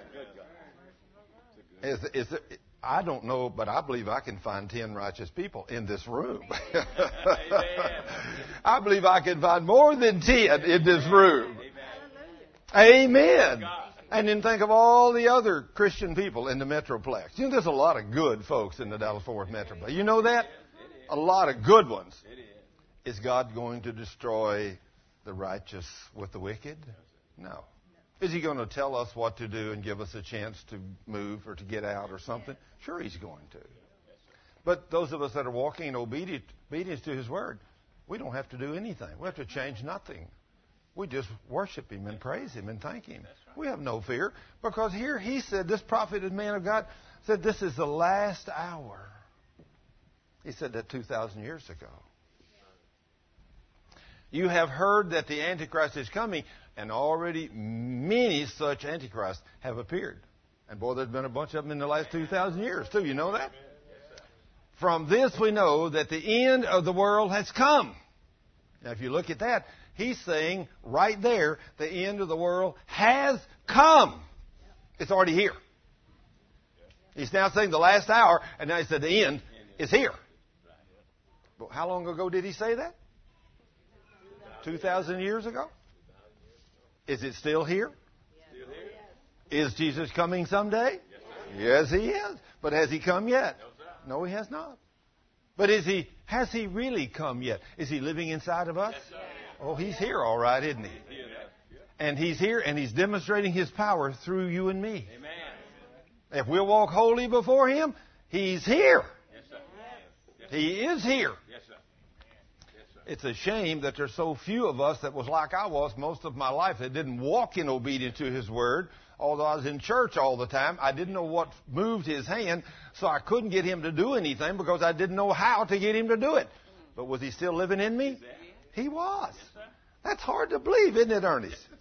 I don't know, but I believe I can find 10 righteous people in this room. I believe I can find more than 10 in this room. Amen. And then think of all the other Christian people in the Metroplex. You know, there's a lot of good folks in the Dallas-Fort Worth Metroplex. You know that? A lot of good ones. Is God going to destroy the righteous with the wicked? No. Is he going to tell us what to do and give us a chance to move or to get out or something? Sure, he's going to. But those of us that are walking in obedience to his word, we don't have to do anything. We have to change nothing. We just worship him and praise him and thank him. We have no fear because here he said, this prophet and man of God said, this is the last hour. He said that 2,000 years ago. You have heard that the Antichrist is coming, and already many such Antichrists have appeared. And boy, there's been a bunch of them in the last 2,000 years, too. You know that? From this we know that the end of the world has come. Now, if you look at that, he's saying right there, the end of the world has come. It's already here. He's now saying the last hour, and now he said the end is here. But how long ago did he say that? 2,000 years ago? Is it still here? Is Jesus coming someday? Yes, he is. But has he come yet? No, he has not. But has he really come yet? Is he living inside of us? Oh, he's here all right, isn't he? And he's here and he's demonstrating his power through you and me. If we'll walk holy before him, he's here. He is here. It's a shame that there's so few of us that was like I was most of my life that didn't walk in obedience to his word. Although I was in church all the time, I didn't know what moved his hand, so I couldn't get him to do anything because I didn't know how to get him to do it. But was he still living in me? He was. That's hard to believe, isn't it, Ernest?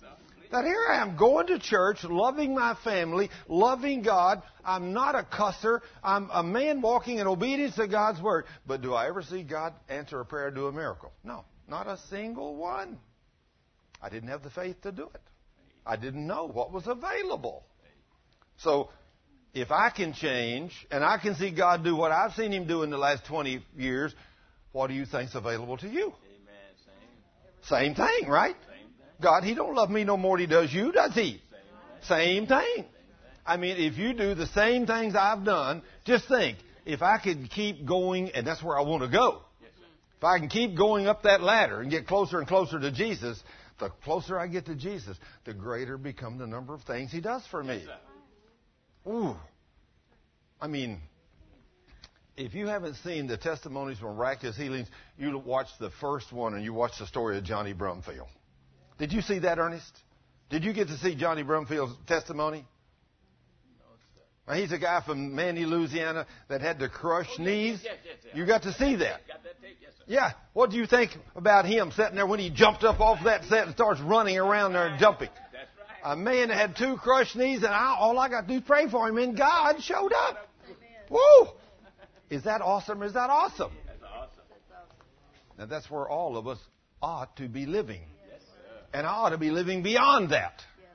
That here I am going to church, loving my family, loving God. I'm not a cusser. I'm a man walking in obedience to God's Word. But do I ever see God answer a prayer, do a miracle? No, not a single one. I didn't have the faith to do it. I didn't know what was available. So if I can change and I can see God do what I've seen Him do in the last 20 years, what do you think's available to you? Same thing, right? God, He don't love me no more than He does you, does He? Same thing. I mean, if you do the same things I've done, just think, if I could keep going, and that's where I want to go. If I can keep going up that ladder and get closer and closer to Jesus, the closer I get to Jesus, the greater become the number of things He does for me. Ooh. I mean, if you haven't seen the testimonies of miraculous healings, you watch the first one and you watch the story of Johnny Brumfield. Did you see that, Ernest? Did you get to see Johnny Brumfield's testimony? No, he's a guy from Mandy, Louisiana that had the crushed knees. Yes. You got to see that? Got that tape, yes, sir. Yeah. What do you think about him sitting there when he jumped up off that set and starts running around there and jumping? That's right. A man that had 2 crushed knees, and all I got to do is pray for him, and God showed up. Amen. Woo! Is that awesome or is that awesome? That's awesome. Now, that's where all of us ought to be living. Yes, sir. And I ought to be living beyond that. Yes.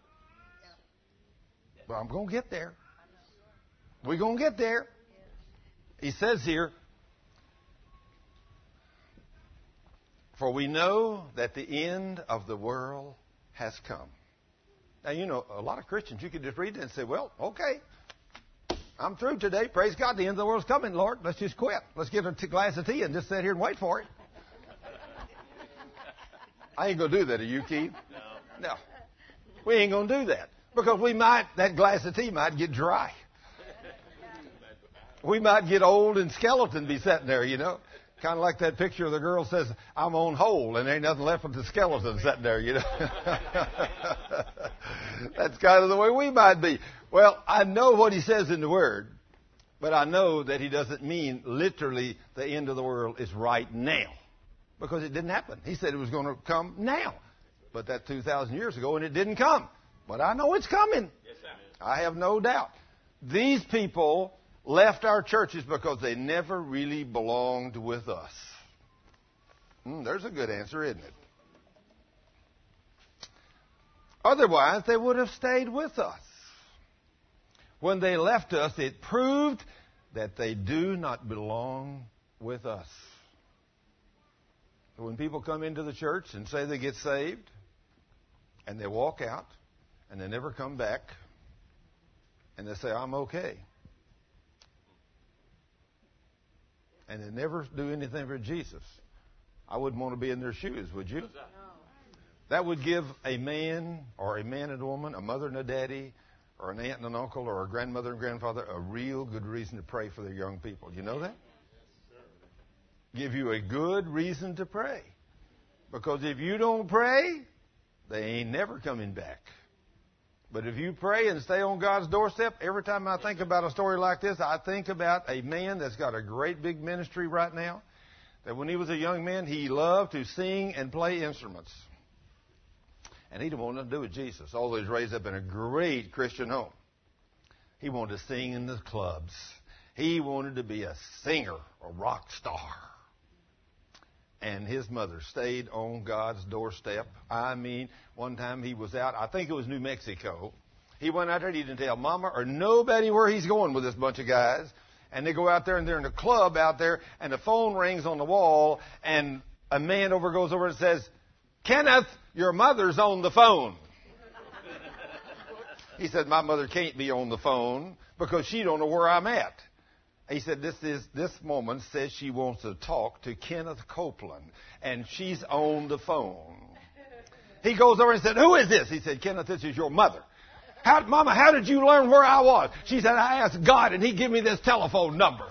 But I'm going to get there. We're going to get there. He says here, for we know that the end of the world has come. Now, you know, a lot of Christians, you could just read it and say, well, okay, I'm through today. Praise God, the end of the world's coming, Lord. Let's just quit. Let's get a glass of tea and just sit here and wait for it. I ain't going to do that, are you, Keith? No. We ain't going to do that. Because that glass of tea might get dry. We might get old and skeleton be sitting there, you know. Kind of like that picture of the girl says, I'm on hold, and there ain't nothing left but the skeleton sitting there, you know. That's kind of the way we might be. Well, I know what he says in the Word, but I know that he doesn't mean literally the end of the world is right now. Because it didn't happen. He said it was going to come now. But that's 2,000 years ago, and it didn't come. But I know it's coming. Yes, sir. I have no doubt. These people left our churches because they never really belonged with us. There's a good answer, isn't it? Otherwise, they would have stayed with us. When they left us, it proved that they do not belong with us. So when people come into the church and say they get saved, and they walk out, and they never come back, and they say, I'm okay, and they never do anything for Jesus, I wouldn't want to be in their shoes, would you? No. That would give a man or a man and a woman, a mother and a daddy, or an aunt and an uncle, or a grandmother and grandfather, a real good reason to pray for their young people. You know that? Give you a good reason to pray. Because if you don't pray, they ain't never coming back. But if you pray and stay on God's doorstep, every time I think about a story like this, I think about a man that's got a great big ministry right now, that when he was a young man, he loved to sing and play instruments. And he didn't want nothing to do with Jesus, although he was raised up in a great Christian home. He wanted to sing in the clubs. He wanted to be a singer, a rock star. And his mother stayed on God's doorstep. I mean, one time he was out, I think it was New Mexico. He went out there, he didn't tell Mama or nobody where he's going with this bunch of guys. And they go out there, and they're in a club out there, and the phone rings on the wall, and a man goes over and says, Kenneth, your mother's on the phone. He said, my mother can't be on the phone because she don't know where I'm at. He said, this woman says she wants to talk to Kenneth Copeland, and she's on the phone. He goes over and said, who is this? He said, Kenneth, this is your mother. Mama, how did you learn where I was? She said, I asked God, and He gave me this telephone number.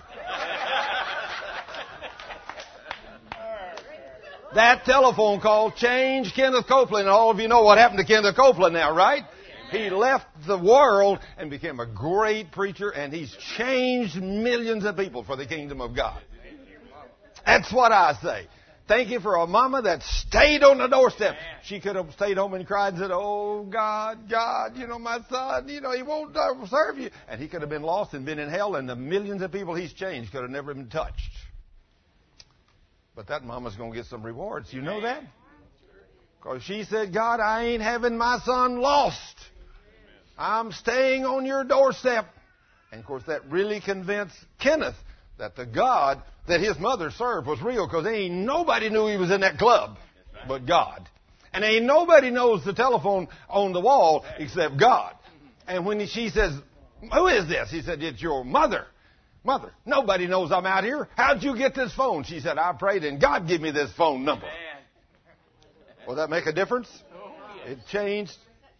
That telephone call changed Kenneth Copeland, and all of you know what happened to Kenneth Copeland now, right? He left the world and became a great preacher, and he's changed millions of people for the kingdom of God. That's what I say. Thank you for a mama that stayed on the doorstep. She could have stayed home and cried and said, oh, God, my son, he won't serve you. And he could have been lost and been in hell, and the millions of people he's changed could have never been touched. But that mama's going to get some rewards. You know that? Because she said, God, I ain't having my son lost. I'm staying on your doorstep. And, of course, that really convinced Kenneth that the God that his mother served was real, because ain't nobody knew he was in that club but God. And ain't nobody knows the telephone on the wall except God. And when she says, who is this? He said, it's your mother. Mother, nobody knows I'm out here. How'd you get this phone? She said, I prayed and God gave me this phone number. Will that make a difference? It changed.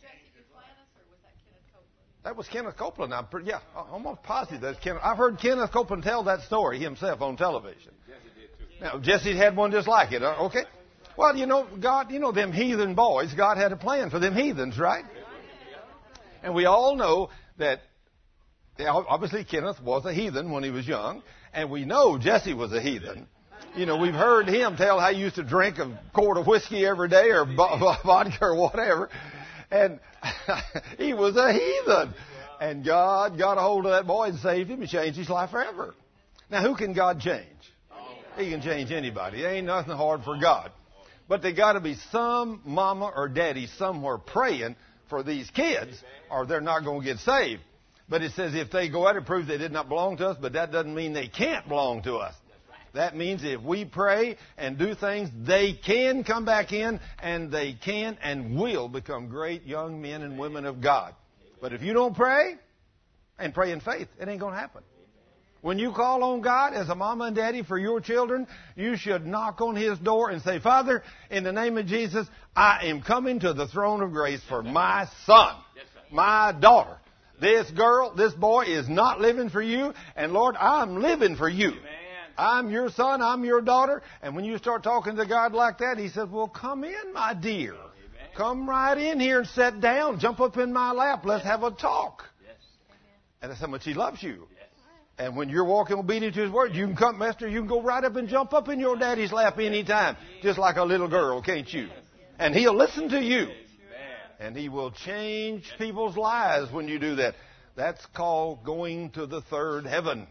That was Kenneth Copeland. I'm almost positive that's Kenneth. I've heard Kenneth Copeland tell that story himself on television. Now, Jesse had one just like it. Okay. Well, God, them heathen boys, God had a plan for them heathens, right? And we all know that, obviously, Kenneth was a heathen when he was young. And we know Jesse was a heathen. We've heard him tell how he used to drink a quart of whiskey every day or vodka or whatever. And he was a heathen. And God got a hold of that boy and saved him and changed his life forever. Now, who can God change? He can change anybody. There ain't nothing hard for God. But there got to be some mama or daddy somewhere praying for these kids, or they're not going to get saved. But it says if they go out, it proves they did not belong to us, but that doesn't mean they can't belong to us. That means if we pray and do things, they can come back in, and they can and will become great young men and women of God. But if you don't pray and pray in faith, it ain't going to happen. When you call on God as a mama and daddy for your children, you should knock on His door and say, Father, in the name of Jesus, I am coming to the throne of grace for my son, my daughter. This girl, this boy is not living for you, and Lord, I'm living for you. I'm your son, I'm your daughter. And when you start talking to God like that, He says, well, come in, my dear. Come right in here and sit down. Jump up in my lap. Let's have a talk. And that's how much He loves you. And when you're walking obedient to His word, you can come, Master, you can go right up and jump up in your daddy's lap anytime. Just like a little girl, can't you? And He'll listen to you. And He will change people's lives when you do that. That's called going to the third heaven.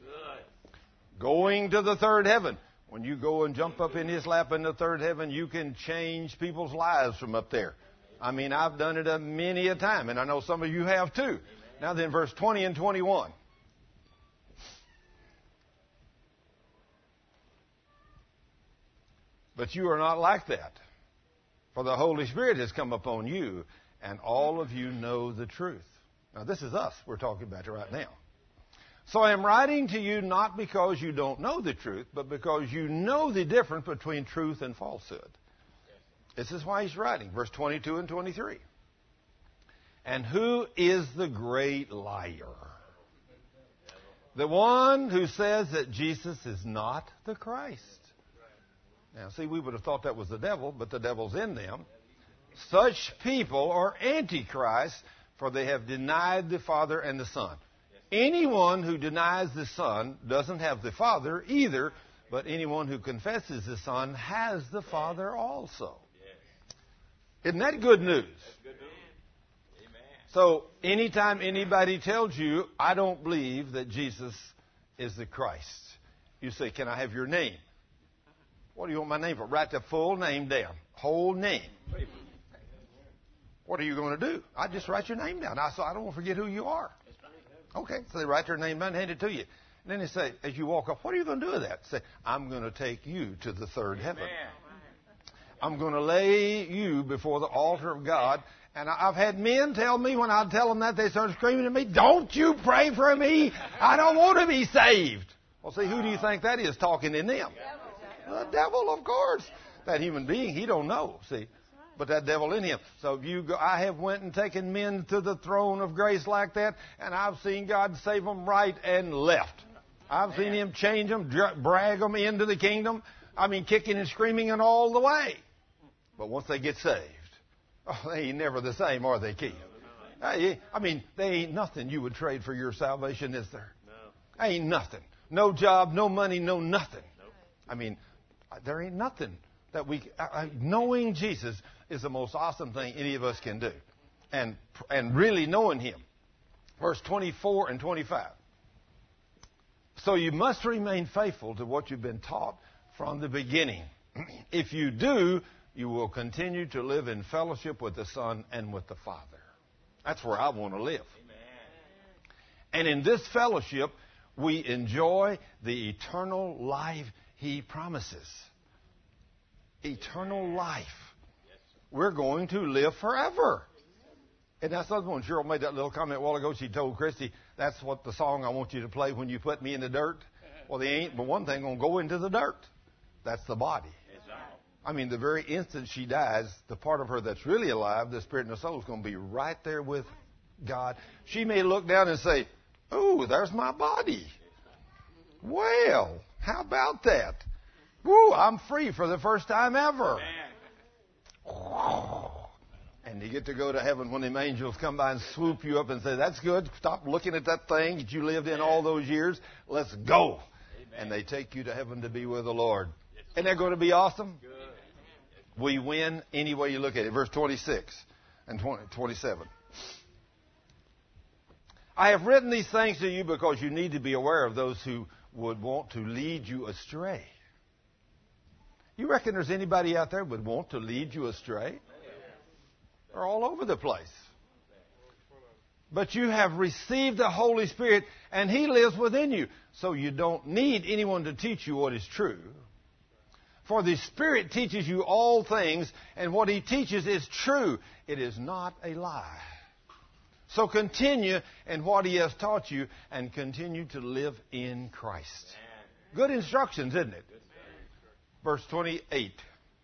Going to the third heaven. When you go and jump up in His lap in the third heaven, you can change people's lives from up there. I mean, I've done it many a time, and I know some of you have too. Now then, verse 20 and 21. But you are not like that, for the Holy Spirit has come upon you, and all of you know the truth. Now, this is us we're talking about right now. So I am writing to you not because you don't know the truth, but because you know the difference between truth and falsehood. This is why he's writing, verse 22 and 23. And who is the great liar? The one who says that Jesus is not the Christ. Now, see, we would have thought that was the devil, but the devil's in them. Such people are antichrists, for they have denied the Father and the Son. Anyone who denies the Son doesn't have the Father either, but anyone who confesses the Son has the Father also. Isn't that good news? So, anytime anybody tells you, I don't believe that Jesus is the Christ, you say, can I have your name? What do you want my name for? Write the full name down. Whole name. What are you going to do? I just write your name down. So I don't want to forget who you are. Okay, so they write their name down and hand it to you. And then they say, as you walk up, what are you going to do with that? Say, I'm going to take you to the third heaven. I'm going to lay you before the altar of God. And I've had men tell me, when I tell them that, they start screaming at me, don't you pray for me. I don't want to be saved. Well, see, who do you think that is talking in them? The devil, of course. That human being, he don't know, see. But that devil in him. So I have went and taken men to the throne of grace like that, and I've seen God save them right and left. I've seen Him change them, drag them into the kingdom. I mean, kicking and screaming and all the way. But once they get saved, they ain't never the same, are they, Keith? I mean, they ain't nothing you would trade for your salvation, is there? No. Ain't nothing. No job, no money, no nothing. Nope. I mean, There ain't nothing that knowing Jesus is the most awesome thing any of us can do. And really knowing Him. Verse 24 and 25. So you must remain faithful to what you've been taught from the beginning. If you do, you will continue to live in fellowship with the Son and with the Father. That's where I want to live. Amen. And in this fellowship, we enjoy the eternal life He promises. Eternal life. We're going to live forever. And that's another one. Cheryl made that little comment a while ago. She told Christy, that's what the song I want you to play when you put me in the dirt. Well, they ain't but one thing going to go into the dirt. That's the body. I mean, the very instant she dies, the part of her that's really alive, the spirit and the soul, is going to be right there with God. She may look down and say, "Ooh, there's my body. Well, how about that? Woo, I'm free for the first time ever." And you get to go to heaven when them angels come by and swoop you up and say, "That's good. Stop looking at that thing that you lived in all those years. Let's go." Amen. And they take you to heaven to be with the Lord. Isn't that going to be awesome? Good. We win any way you look at it. Verse 26 and 27. I have written these things to you because you need to be aware of those who would want to lead you astray. You reckon there's anybody out there would want to lead you astray? They're all over the place. But you have received the Holy Spirit, and He lives within you. So you don't need anyone to teach you what is true. For the Spirit teaches you all things, and what He teaches is true. It is not a lie. So continue in what He has taught you, and continue to live in Christ. Good instructions, isn't it? Verse 28.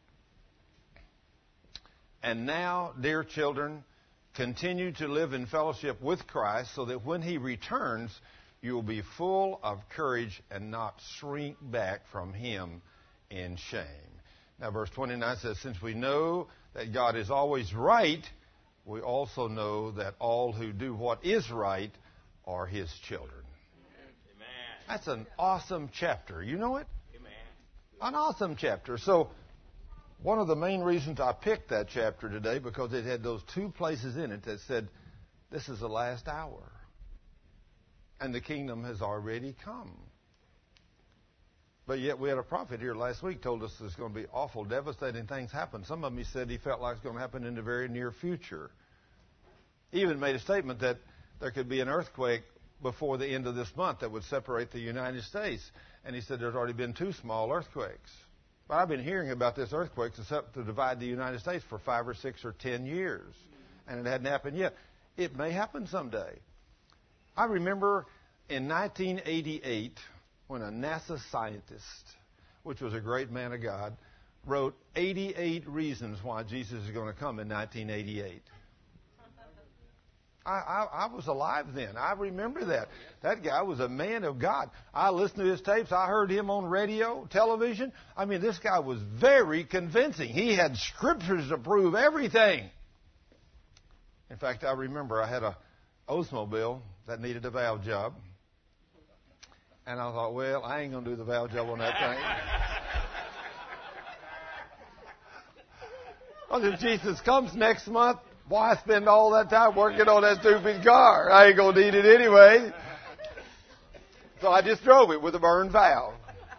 And now, dear children, continue to live in fellowship with Christ, so that when He returns, you will be full of courage and not shrink back from Him in shame. Now, verse 29 says, since we know that God is always right, we also know that all who do what is right are His children. Amen. That's an awesome chapter. You know it? Amen. An awesome chapter. So, one of the main reasons I picked that chapter today, because it had those two places in it that said, this is the last hour. And the kingdom has already come. But yet we had a prophet here last week told us there's going to be awful, devastating things happen. Some of them he said he felt like it's going to happen in the very near future. He even made a statement that there could be an earthquake before the end of this month that would separate the United States. And he said there's already been 2 small earthquakes. But I've been hearing about this earthquake to divide the United States for 5 or 6 or 10 years. And it hadn't happened yet. It may happen someday. I remember in 1988 when a NASA scientist, which was a great man of God, wrote 88 reasons why Jesus is going to come in 1988. I was alive then. I remember that. That guy was a man of God. I listened to his tapes. I heard him on radio, television. I mean, this guy was very convincing. He had scriptures to prove everything. In fact, I remember I had a Oldsmobile that needed a valve job. And I thought, well, I ain't going to do the valve job on that thing. Well, if Jesus comes next month, why spend all that time working on that stupid car? I ain't going to need it anyway. So I just drove it with a burned valve.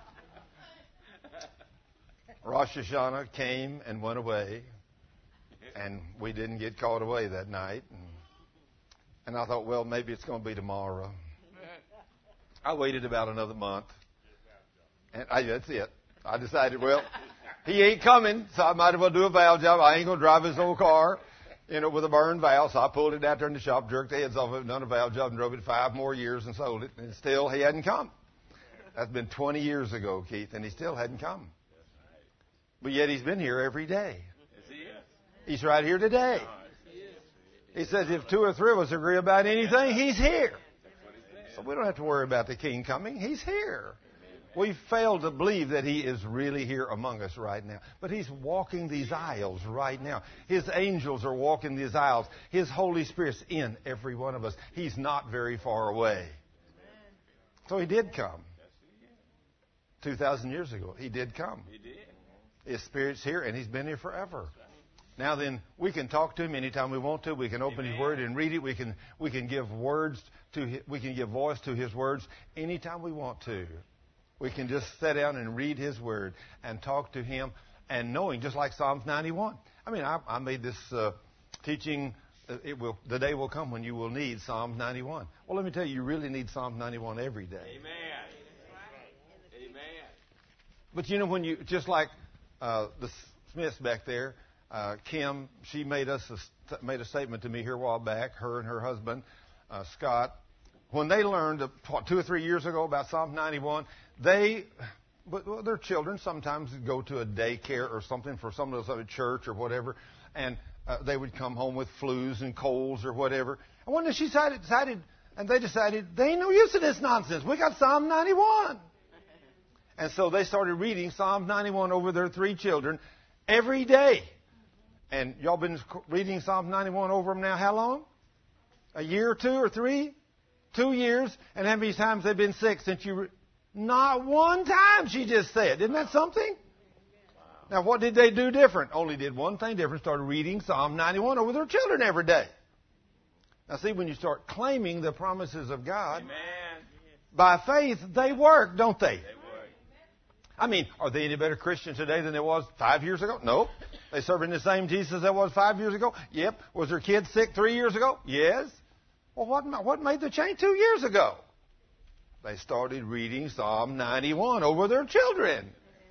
Rosh Hashanah came and went away. And we didn't get caught away that night. And I thought, well, maybe it's going to be tomorrow. I waited about another month. And that's it. I decided, well, he ain't coming, so I might as well do a valve job. I ain't going to drive his old car, with a burned valve. So I pulled it out there in the shop, jerked the heads off of it, done a valve job, and drove it 5 more years and sold it. And still, he hadn't come. That's been 20 years ago, Keith, and he still hadn't come. But yet he's been here every day. He's right here today. He says if 2 or 3 of us agree about anything, he's here. So we don't have to worry about the king coming. He's here. We fail to believe that he is really here among us right now. But he's walking these aisles right now. His angels are walking these aisles. His Holy Spirit's in every one of us. He's not very far away. So he did come. 2,000 years ago. He did come. He did. His Spirit's here, and He's been here forever. Now then, we can talk to Him anytime we want to. We can open His Word and read it. We can give words to. We can give voice to His words anytime we want to. We can just sit down and read His Word and talk to Him, and knowing, just like Psalms 91. I mean, I made this teaching. The day will come when you will need Psalms 91. Well, let me tell you, you really need Psalms 91 every day. Amen. Amen. But you know, when you just like the Smiths back there. Kim, she made a statement to me here a while back, her and her husband, Scott. When they learned 2 or 3 years ago about Psalm 91, but their children sometimes go to a daycare or something for some of those at church or whatever, and they would come home with flus and colds or whatever. And one day she decided they ain't no use in this nonsense. We got Psalm 91. And so they started reading Psalm 91 over their 3 children every day. And y'all been reading Psalm 91 over them now how long? A year or 2 or 3? 2 years. And how many times they've been sick since you... Not one time, she just said. Isn't that something? Wow. Now, what did they do different? Only did one thing different. Started reading Psalm 91 over their children every day. Now, see, when you start claiming the promises of God, Amen. By faith, they work, don't they? They work. I mean, are they any better Christians today than they was 5 years ago? Nope. They serving the same Jesus that was 5 years ago? Yep. Was their kid sick 3 years ago? Yes. Well, what made the change 2 years ago? They started reading Psalm 91 over their children.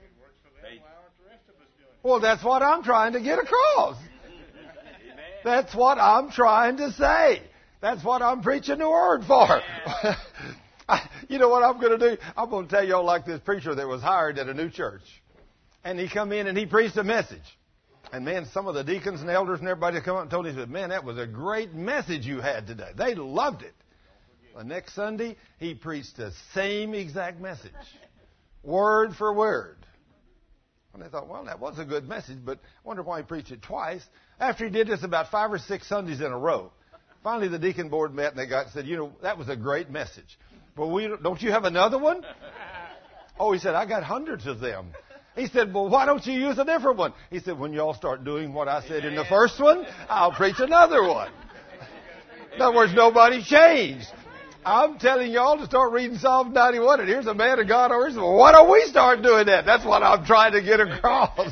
Well, that's what I'm trying to get across. That's what I'm trying to say. That's what I'm preaching the word for. You know what I'm going to do? I'm going to tell y'all like this preacher that was hired at a new church. And he come in and he preached a message. And man, some of the deacons and elders and everybody come up and told him, said, man, that was a great message you had today. They loved it. The next Sunday, he preached the same exact message. Word for word. And I thought, well, that was a good message, but I wonder why he preached it twice. After he did this about 5 or 6 Sundays in a row, finally the deacon board met and they said, you know, that was a great message. But don't you have another one? Oh, he said, I got hundreds of them. He said, well, why don't you use a different one? He said, when y'all start doing what I said in the first one, I'll preach another one. In other words, nobody changed. I'm telling y'all to start reading Psalm 91, and here's a man of God over here. Well, why don't we start doing that? That's what I'm trying to get across.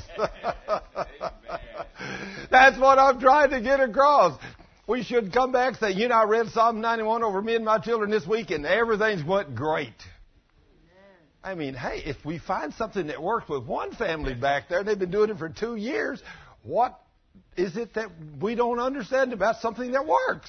That's what I'm trying to get across. We should come back and say, you know, I read Psalm 91 over me and my children this week, and everything's went great. I mean, hey, if we find something that works with one family back there, they've been doing it for 2 years, what is it that we don't understand about something that works?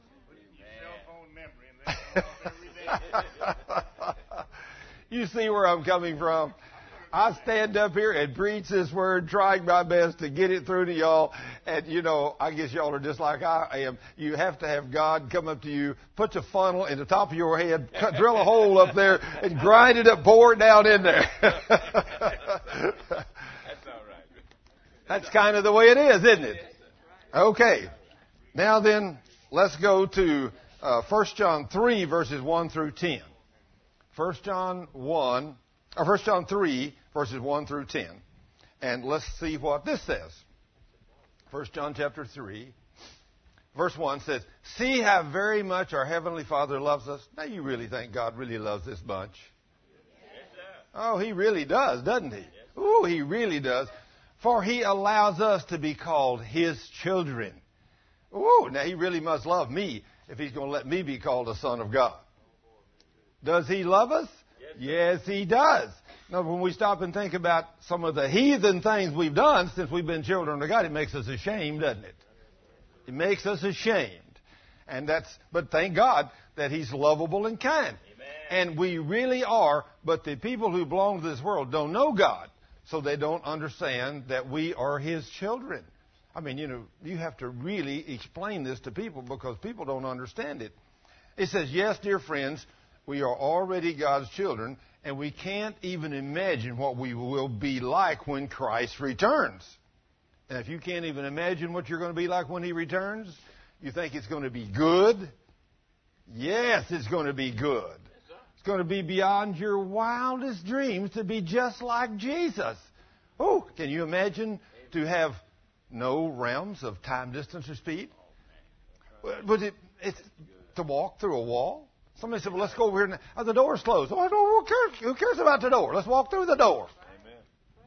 You see where I'm coming from? I stand up here and preach this word, trying my best to get it through to y'all. And, you know, I guess y'all are just like I am. You have to have God come up to you, put a funnel in the top of your head, drill a hole up there, and grind it up, pour it down in there. That's all right. That's kind of the way it is, isn't it? Okay. Now then, let's go to 1 John 3, verses 1 through 10. 1 John 3, verses 1 through 10. And let's see what this says. 1 John chapter 3, verse 1 says, see how very much our Heavenly Father loves us. Now, you really think God really loves this bunch? Oh, He really does, doesn't He? Ooh, He really does. For He allows us to be called His children. Ooh, now He really must love me if He's going to let me be called a son of God. Does He love us? Yes, He does. Now, when we stop and think about some of the heathen things we've done since we've been children of God, it makes us ashamed, doesn't it? It makes us ashamed. But thank God that He's lovable and kind. Amen. And we really are, but the people who belong to this world don't know God, so they don't understand that we are His children. I mean, you know, you have to really explain this to people because people don't understand it. It says, yes, dear friends, we are already God's children, and we can't even imagine what we will be like when Christ returns. And if you can't even imagine what you're going to be like when He returns, you think it's going to be good? Yes, it's going to be good. It's going to be beyond your wildest dreams to be just like Jesus. Oh, can you imagine to have no realms of time, distance, or speed? But it's to walk through a wall. Somebody said, well, let's go over here. The door's closed. Oh, who cares about the door? Let's walk through the door. Amen.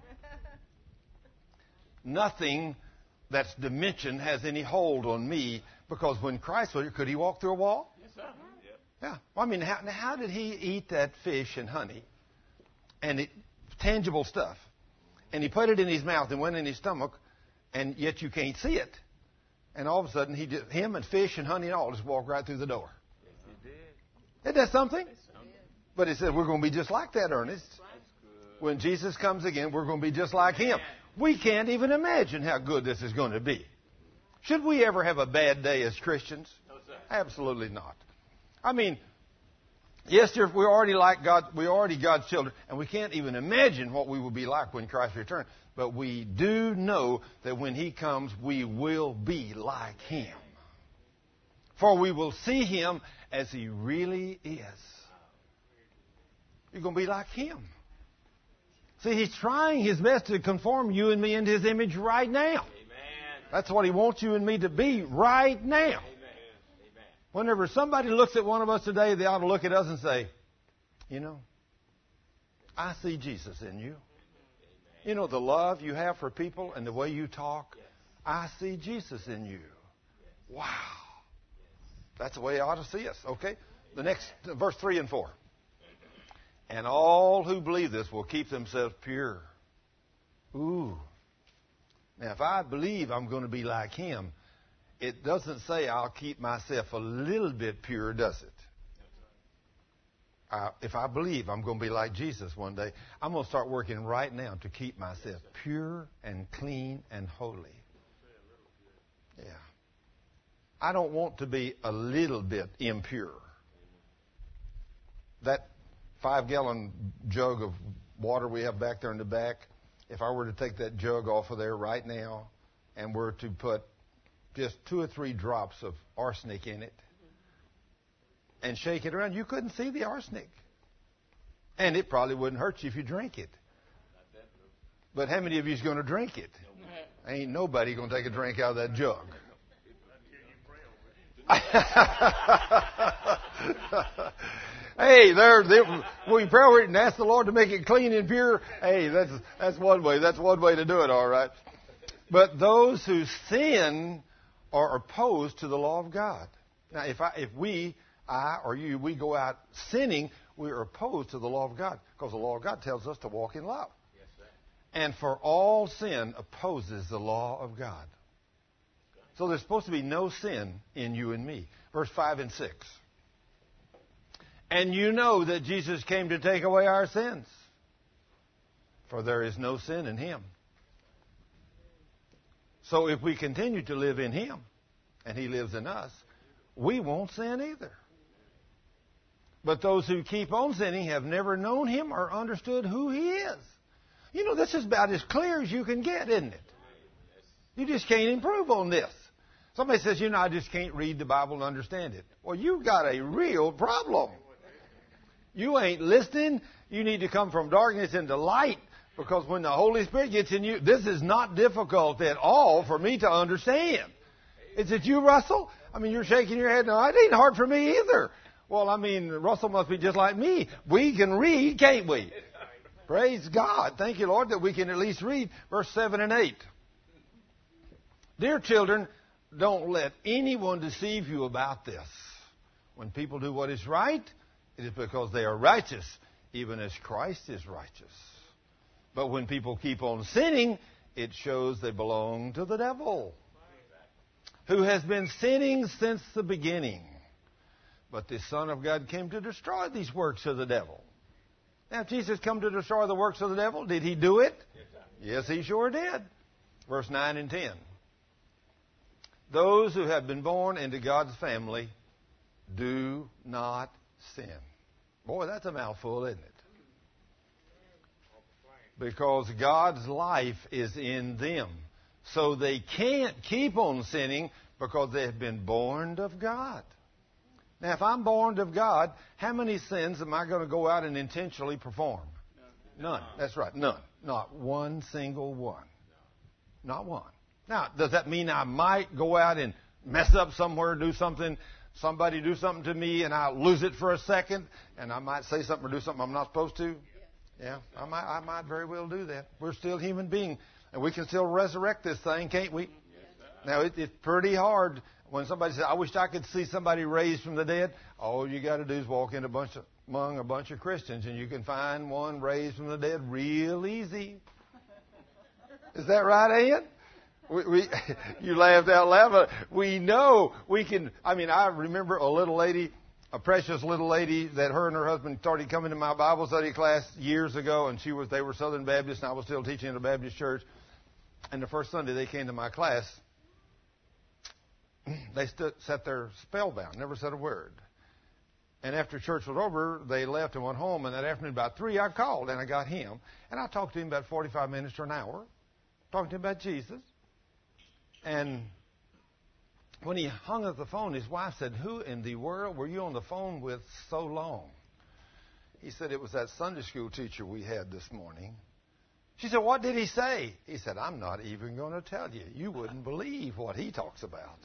Nothing that's dimension has any hold on me, because when Christ was here, could he walk through a wall? Yes, sir. Yeah. Well, I mean, how did he eat that fish and honey and tangible stuff? And he put it in his mouth and went in his stomach, and yet you can't see it. And all of a sudden, him and fish and honey and all just walked right through the door. Yes, he did. Isn't that something? But he said, we're going to be just like that, Ernest. When Jesus comes again, we're going to be just like him. We can't even imagine how good this is going to be. Should we ever have a bad day as Christians? No, sir. Absolutely not. I mean, yes, we're already like God. We're already God's children, and we can't even imagine what we will be like when Christ returns. But we do know that when he comes, we will be like him. For we will see him as he really is. You're going to be like him. See, he's trying his best to conform you and me into his image right now. Amen. That's what he wants you and me to be right now. Amen. Whenever somebody looks at one of us today, they ought to look at us and say, you know, I see Jesus in you. You know, the love you have for people and the way you talk, I see Jesus in you. Wow. That's the way you ought to see us, okay? The next, verse 3 and 4. And all who believe this will keep themselves pure. Ooh. Now, if I believe I'm going to be like him, it doesn't say I'll keep myself a little bit pure, does it? If I believe I'm going to be like Jesus one day, I'm going to start working right now to keep myself pure and clean and holy. Yeah. I don't want to be a little bit impure. That 5-gallon jug of water we have back there in the back, if I were to take that jug off of there right now and were to put just 2 or 3 drops of arsenic in it and shake it around, you couldn't see the arsenic. And it probably wouldn't hurt you if you drank it. But how many of you is going to drink it? Ain't nobody going to take a drink out of that jug. Hey, we pray over it and ask the Lord to make it clean and pure. Hey, that's one way. That's one way to do it, all right. But those who sin are opposed to the law of God. Now, if we go out sinning, we are opposed to the law of God, because the law of God tells us to walk in love. Yes, sir. And for all sin opposes the law of God. So there's supposed to be no sin in you and me. Verse 5 and 6. And you know that Jesus came to take away our sins, for there is no sin in him. So if we continue to live in him, and he lives in us, we won't sin either. But those who keep on sinning have never known him or understood who he is. You know, this is about as clear as you can get, isn't it? You just can't improve on this. Somebody says, you know, I just can't read the Bible and understand it. Well, you've got a real problem. You ain't listening. You need to come from darkness into light, because when the Holy Spirit gets in you, this is not difficult at all for me to understand. Is it you, Russell? I mean, you're shaking your head. No, it ain't hard for me either. Well, I mean, Russell must be just like me. We can read, can't we? Praise God. Thank you, Lord, that we can at least read verse 7 and 8. Dear children, don't let anyone deceive you about this. When people do what is right, it is because they are righteous, even as Christ is righteous. But when people keep on sinning, it shows they belong to the devil, who has been sinning since the beginning. But the Son of God came to destroy these works of the devil. Now, if Jesus come to destroy the works of the devil, did he do it? Yes, he sure did. Verse 9 and 10. Those who have been born into God's family do not sin. Boy, that's a mouthful, isn't it? Because God's life is in them. So they can't keep on sinning because they have been born of God. Now, if I'm born of God, how many sins am I going to go out and intentionally perform? None. That's right. None. Not one single one. Not one. Now, does that mean I might go out and mess up somewhere, do something, somebody do something to me, and I lose it for a second, and I might say something or do something I'm not supposed to? Yeah, I might very well do that. We're still human beings, and we can still resurrect this thing, can't we? Now, it's pretty hard when somebody says, I wish I could see somebody raised from the dead. All you got to do is walk in among a bunch of Christians, and you can find one raised from the dead real easy. Is that right, Ann? You laughed out loud, but we know we can. I mean, I remember a little lady, a precious little lady, that her and her husband started coming to my Bible study class years ago, and they were Southern Baptist, and I was still teaching at a Baptist church. And the first Sunday they came to my class, they sat there spellbound, never said a word. And after church was over, they left and went home. And that afternoon, about 3, I called, and I got him. And I talked to him about 45 minutes to an hour, talking to him about Jesus. And when he hung up the phone, his wife said, who in the world were you on the phone with so long? He said, it was that Sunday school teacher we had this morning. She said, what did he say? He said, I'm not even going to tell you. You wouldn't believe what he talks about.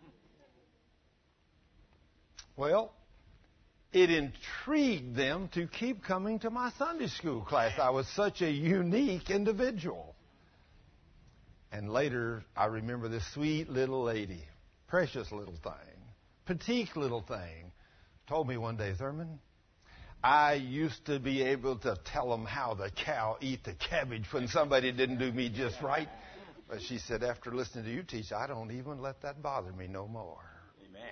Well, it intrigued them to keep coming to my Sunday school class. I was such a unique individual. And later, I remember this sweet little lady, precious little thing, petite little thing, told me one day, Thurman, I used to be able to tell them how the cow eat the cabbage when somebody didn't do me just right. But she said, after listening to you teach, I don't even let that bother me no more. Amen.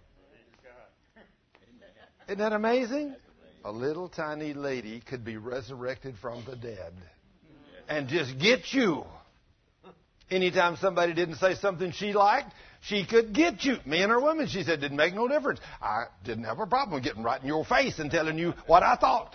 Isn't that amazing? A little tiny lady could be resurrected from the dead and just get you. Anytime somebody didn't say something she liked, she could get you. Men or women, she said, didn't make no difference. I didn't have a problem with getting right in your face and telling you what I thought.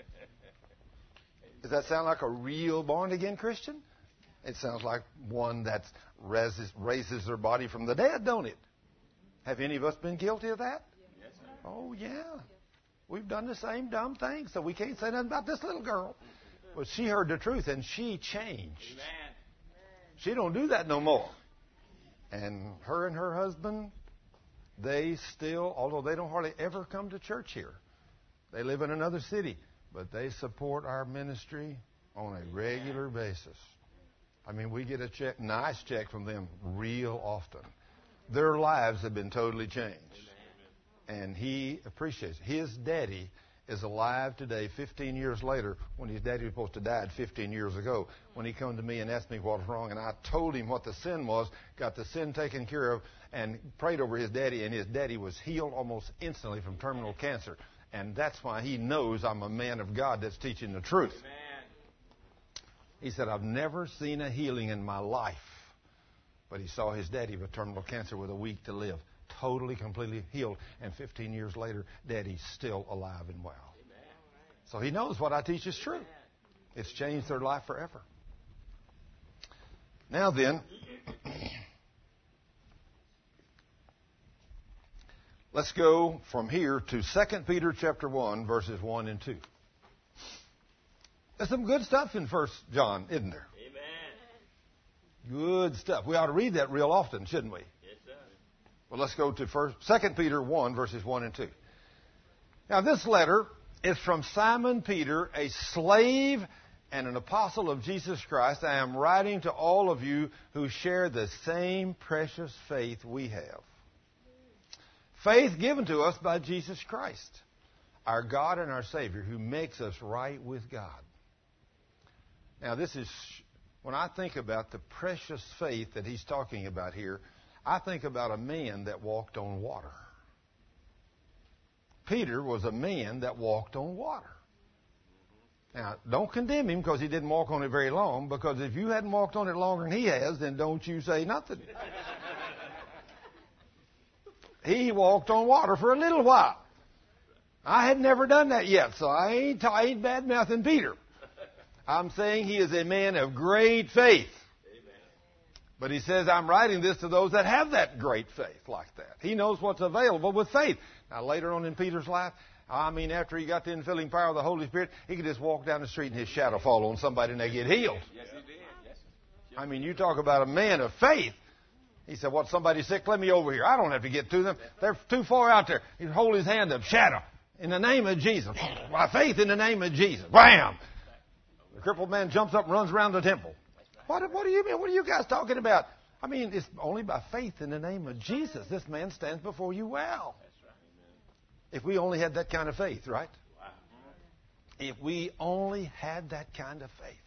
Does that sound like a real born-again Christian? It sounds like one that raises their body from the dead, don't it? Have any of us been guilty of that? Yes, sir. Oh, yeah. We've done the same dumb thing, so we can't say nothing about this little girl. But she heard the truth, and she changed. Amen. She don't do that no more. And her husband, they still, although they don't hardly ever come to church here, they live in another city, but they support our ministry on a regular basis. I mean, we get a nice check from them real often. Their lives have been totally changed. And he appreciates it. His daddy is alive today, 15 years later, when his daddy was supposed to die 15 years ago, when he came to me and asked me what was wrong. And I told him what the sin was, got the sin taken care of, and prayed over his daddy, and his daddy was healed almost instantly from terminal cancer. And that's why he knows I'm a man of God that's teaching the truth. Amen. He said, I've never seen a healing in my life. But he saw his daddy with terminal cancer with a week to live. Totally, completely healed. And 15 years later, Daddy's still alive and well. Amen. So he knows what I teach is true. It's changed their life forever. Now then, let's go from here to 2 Peter chapter 1, verses 1 and 2. There's some good stuff in 1 John, isn't there? Amen. Good stuff. We ought to read that real often, shouldn't we? Well, let's go to 2 Peter 1, verses 1 and 2. Now, this letter is from Simon Peter, a slave and an apostle of Jesus Christ. I am writing to all of you who share the same precious faith we have. Faith given to us by Jesus Christ, our God and our Savior, who makes us right with God. Now, this is, when I think about the precious faith that he's talking about here, I think about a man that walked on water. Peter was a man that walked on water. Now, don't condemn him because he didn't walk on it very long, because if you hadn't walked on it longer than he has, then don't you say nothing. He walked on water for a little while. I had never done that yet, so I ain't bad-mouthing Peter. I'm saying he is a man of great faith. But he says, I'm writing this to those that have that great faith like that. He knows what's available with faith. Now, later on in Peter's life, after he got the infilling power of the Holy Spirit, he could just walk down the street and his shadow fall on somebody and they get healed. Yes, he did. Yes. You talk about a man of faith. He said, what, somebody's sick? Let me over here. I don't have to get to them. They're too far out there. He'd hold his hand up. Shadow. In the name of Jesus. By faith in the name of Jesus. Wham! The crippled man jumps up and runs around the temple. What do you mean? What are you guys talking about? It's only by faith in the name of Jesus this man stands before you well. If we only had that kind of faith, right? If we only had that kind of faith.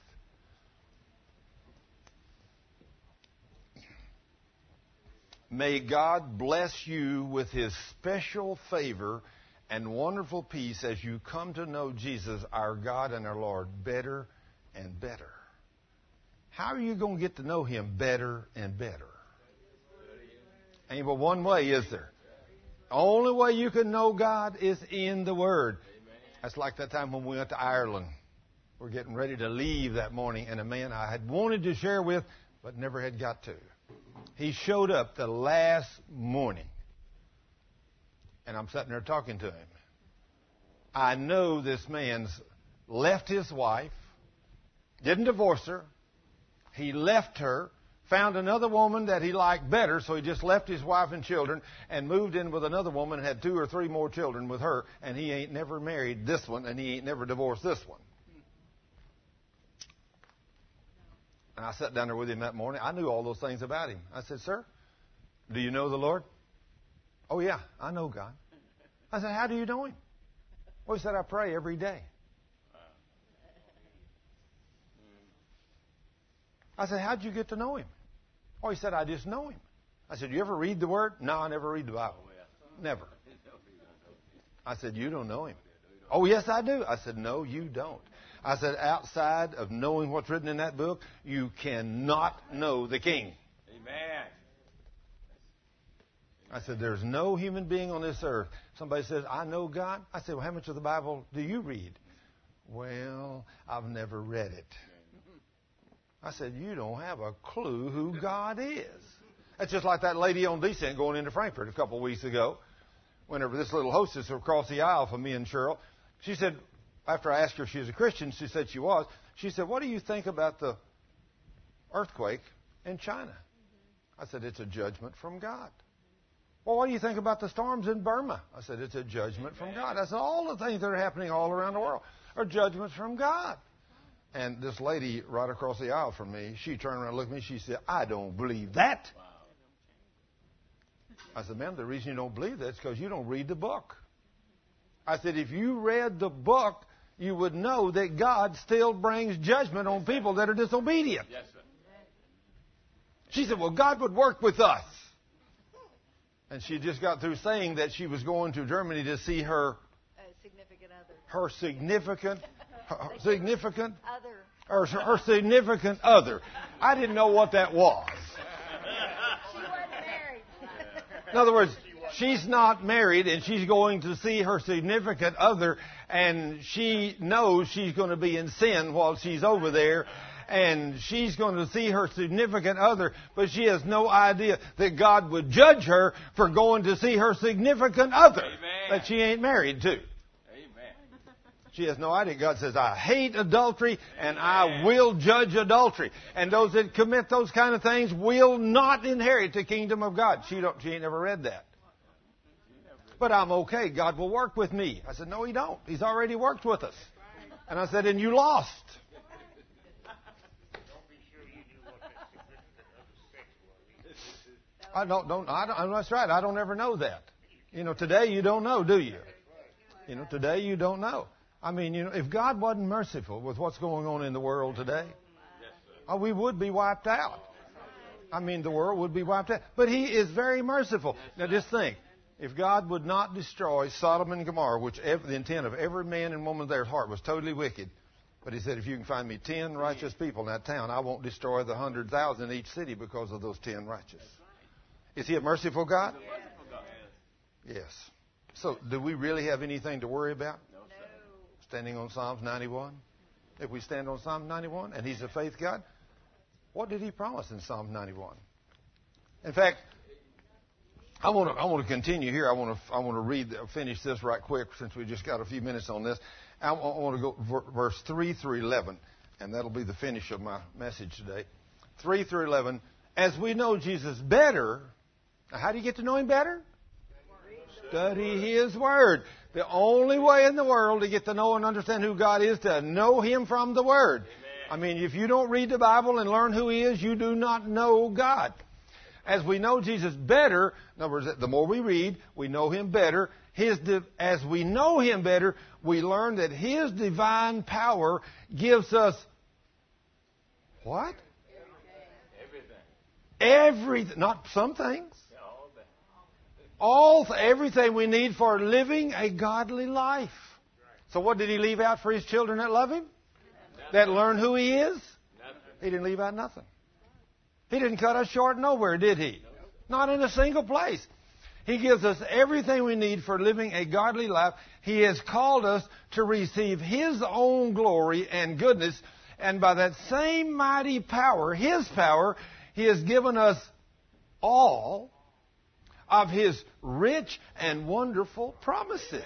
May God bless you with His special favor and wonderful peace as you come to know Jesus, our God and our Lord, better and better. How are you going to get to know Him better and better? Ain't but one way, is there? The only way you can know God is in the Word. That's like that time when we went to Ireland. We're getting ready to leave that morning, and a man I had wanted to share with, but never had got to. He showed up the last morning, and I'm sitting there talking to him. I know this man's left his wife, didn't divorce her. He left her, found another woman that he liked better, so he just left his wife and children and moved in with another woman and had 2 or 3 more children with her, and he ain't never married this one, and he ain't never divorced this one. And I sat down there with him that morning. I knew all those things about him. I said, sir, do you know the Lord? Oh, yeah, I know God. I said, how do you know Him? Well, he said, I pray every day. I said, how'd you get to know Him? Oh, he said, I just know Him. I said, you ever read the Word? No, I never read the Bible. Never. I said, you don't know Him. Oh, yes, I do. I said, no, you don't. I said, outside of knowing what's written in that book, you cannot know the King. Amen. I said, there's no human being on this earth. Somebody says, I know God. I said, well, how much of the Bible do you read? Well, I've never read it. I said, you don't have a clue who God is. That's just like that lady on Descent going into Frankfurt a couple of weeks ago. Whenever this little hostess across the aisle from me and Cheryl, she said, after I asked her if she was a Christian, she said she was. She said, what do you think about the earthquake in China? I said, it's a judgment from God. Well, what do you think about the storms in Burma? I said, it's a judgment from God. I said, all the things that are happening all around the world are judgments from God. And this lady right across the aisle from me, she turned around and looked at me. She said, I don't believe that. I said, ma'am, the reason you don't believe that is because you don't read the book. I said, if you read the book, you would know that God still brings judgment on people that are disobedient. Yes, sir. She said, well, God would work with us. And she just got through saying that she was going to Germany to see her significant other. Her significant Other. her significant other. I didn't know what that was. She wasn't married. In other words, she's not married and she's going to see her significant other, and she knows she's going to be in sin while she's over there. And she's going to see her significant other, but she has no idea that God would judge her for going to see her significant other. Amen. That she ain't married to. Amen. She has no idea. God says, I hate adultery and I will judge adultery. And those that commit those kind of things will not inherit the kingdom of God. She ain't never read that. But I'm okay. God will work with me. I said, no, He don't. He's already worked with us. And I said, and you lost. That's right. I don't ever know that. Today you don't know, do you? Today you don't know. If God wasn't merciful with what's going on in the world today, we would be wiped out. The world would be wiped out. But He is very merciful. Now just think, if God would not destroy Sodom and Gomorrah, which the intent of every man and woman there's heart was totally wicked, but He said, if you can find me 10 righteous people in that town, I won't destroy the 100,000 in each city because of those 10 righteous. Is He a merciful God? Yes. So, do we really have anything to worry about? No, sir. Standing on Psalms 91? If we stand on Psalm 91 and He's a faith God, What did he promise in Psalm 91? In fact, I want to continue here. I want to finish this right quick since we just got a few minutes on this. I want to go verse 3 through 11, and that'll be the finish of my message today. 3 through 11. As we know Jesus better, now how do you get to know Him better? Study His Word. The only way in the world to get to know and understand who God is, to know Him from the Word. I mean, if you don't read the Bible and learn who He is, you do not know God. As we know Jesus better, in other words, the more we read, we know Him better. As we know Him better, we learn that His divine power gives us what? Everything. Not some things. Everything we need for living a godly life. So what did He leave out for His children that love Him? That learn who He is? He didn't leave out nothing. He didn't cut us short nowhere, did He? Not in a single place. He gives us everything we need for living a godly life. He has called us to receive His own glory and goodness. And by that same mighty power, His power, He has given us all of His rich and wonderful promises.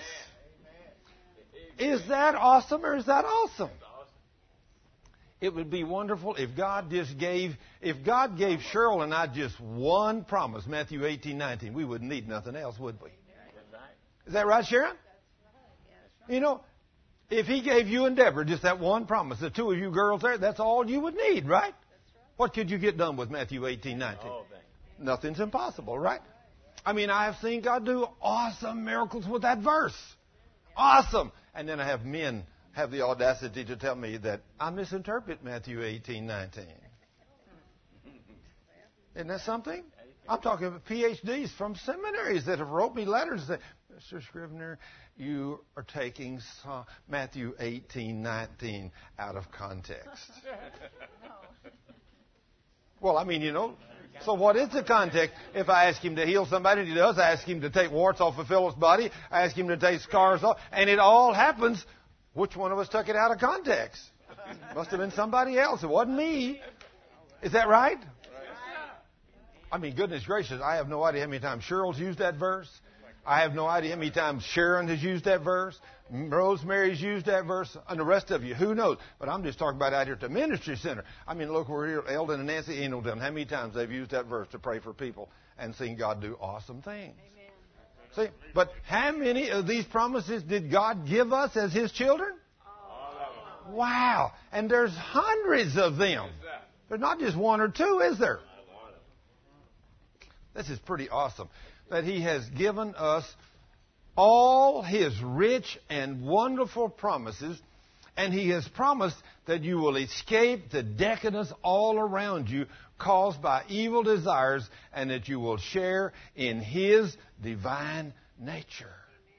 Is that awesome or is that awesome? It would be wonderful if God gave Cheryl and I just one promise, Matthew 18:19. We wouldn't need nothing else, would we? Is that right, Sharon? You know, if He gave you and Deborah just that one promise, the two of you girls there, that's all you would need, right? What could you get done with Matthew 18:19? Nothing's impossible, right? I mean, I have seen God do awesome miracles with that verse. Awesome. And then I have men have the audacity to tell me that I misinterpret Matthew 18:19. Isn't that something? I'm talking about PhDs from seminaries that have wrote me letters and say, Mr. Scrivener, you are taking Matthew 18:19 out of context. Well, I mean, you know, so what is the context? If I ask Him to heal somebody, and He does. I ask Him to take warts off of Philip's body. I ask Him to take scars off. And it all happens. Which one of us took it out of context? Must have been somebody else. It wasn't me. Is that right? I mean, goodness gracious, I have no idea how many times Cheryl's used that verse. I have no idea how many times Sharon has used that verse. Rosemary's used that verse. And the rest of you, who knows? But I'm just talking about out here at the ministry center. I mean, look, we're here, Eldon and Nancy ain't no telling how many times they've used that verse to pray for people and seen God do awesome things. See, but how many of these promises did God give us as His children? Wow. And there's hundreds of them. There's not just one or two, is there? This is pretty awesome. That He has given us all His rich and wonderful promises, and He has promised that you will escape the decadence all around you caused by evil desires, and that you will share in His divine nature.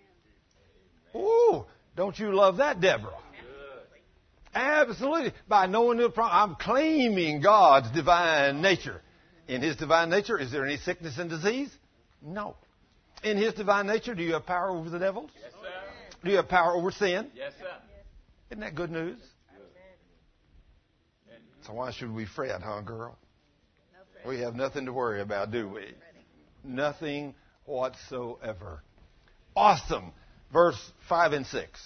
Ooh, don't you love that, Deborah? Absolutely. By knowing I'm claiming God's divine nature. In His divine nature, is there any sickness and disease? No. In His divine nature, do you have power over the devils? Yes, sir. Do you have power over sin? Yes, sir. Isn't that good news? So why should we fret, huh, girl? We have nothing to worry about, do we? Nothing whatsoever. Awesome. Verse 5 and 6.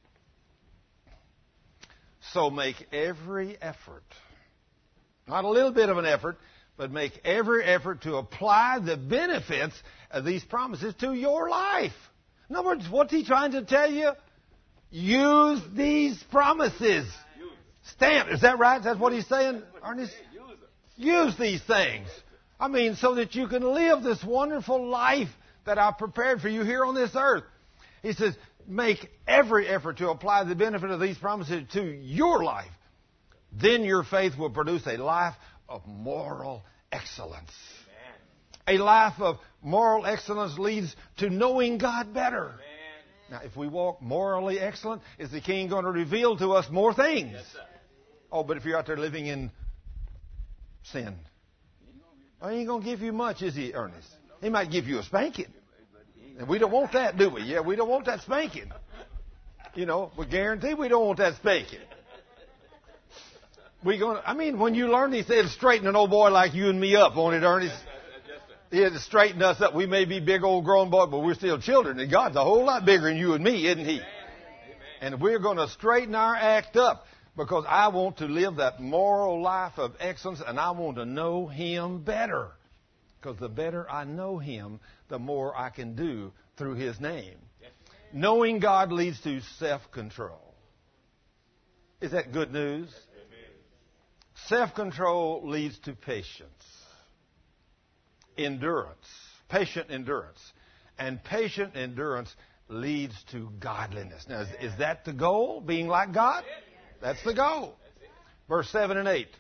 So make every effort, not a little bit of an effort, but make every effort to apply the benefits of these promises to your life. In other words, what's He trying to tell you? Use these promises. Stand. Is that right? That's what He's saying, Ernest? Use these things. I mean, so that you can live this wonderful life that I've prepared for you here on this earth. He says, make every effort to apply the benefit of these promises to your life. Then your faith will produce a life of moral excellence. Amen. A life of moral excellence leads to knowing God better. Amen. Now, if we walk morally excellent, is the King going to reveal to us more things? Yes, sir. Oh, but if you're out there living in sin, he ain't going to give you much, is He, Ernest? He might give you a spanking. And we don't want that, do we? Yeah, we don't want that spanking. You know, we guarantee we don't want that spanking. When you learn, he said, straighten an old boy like you and me up, won't it, Ernest? He had to straighten us up. We may be big old grown boys, but we're still children. And God's a whole lot bigger than you and me, isn't he? And we're going to straighten our act up because I want to live that moral life of excellence and I want to know him better. Because the better I know him, the more I can do through his name. Knowing God leads to self-control. Is that good news? Self-control leads to patience. Endurance. Patient endurance. And patient endurance leads to godliness. Now, is that the goal? Being like God? That's the goal. Verse 7 and 8.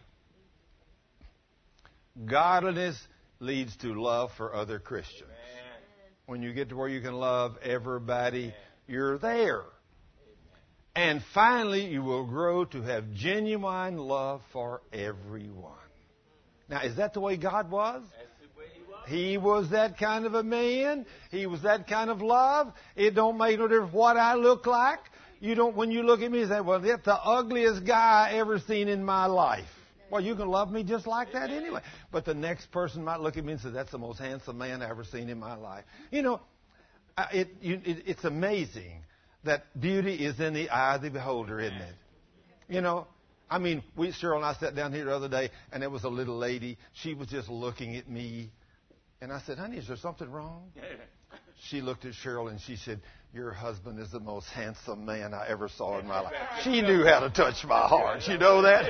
Godliness leads to love for other Christians. When you get to where you can love everybody, you're there. And finally, you will grow to have genuine love for everyone. Now, is that the way God was? He was that kind of a man. He was that kind of love. It don't make no difference what I look like. When you look at me and say, well, that's the ugliest guy I ever seen in my life. Well, you can love me just like that anyway. But the next person might look at me and say, that's the most handsome man I ever seen in my life. It's amazing that beauty is in the eye of the beholder, isn't it? Cheryl and I sat down here the other day, and there was a little lady. She was just looking at me. And I said, honey, is there something wrong? She looked at Cheryl and she said, your husband is the most handsome man I ever saw in my life. She knew how to touch my heart. You know that?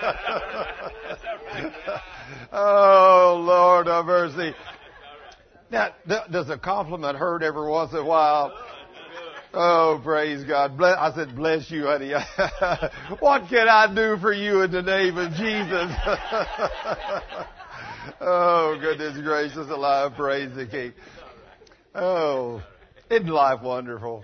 Oh, Lord have mercy. Now, does a compliment hurt every once in a while? Oh, praise God. I said, bless you, honey. What can I do for you in the name of Jesus? Oh, goodness gracious alive. Praise the King. Oh, isn't life wonderful?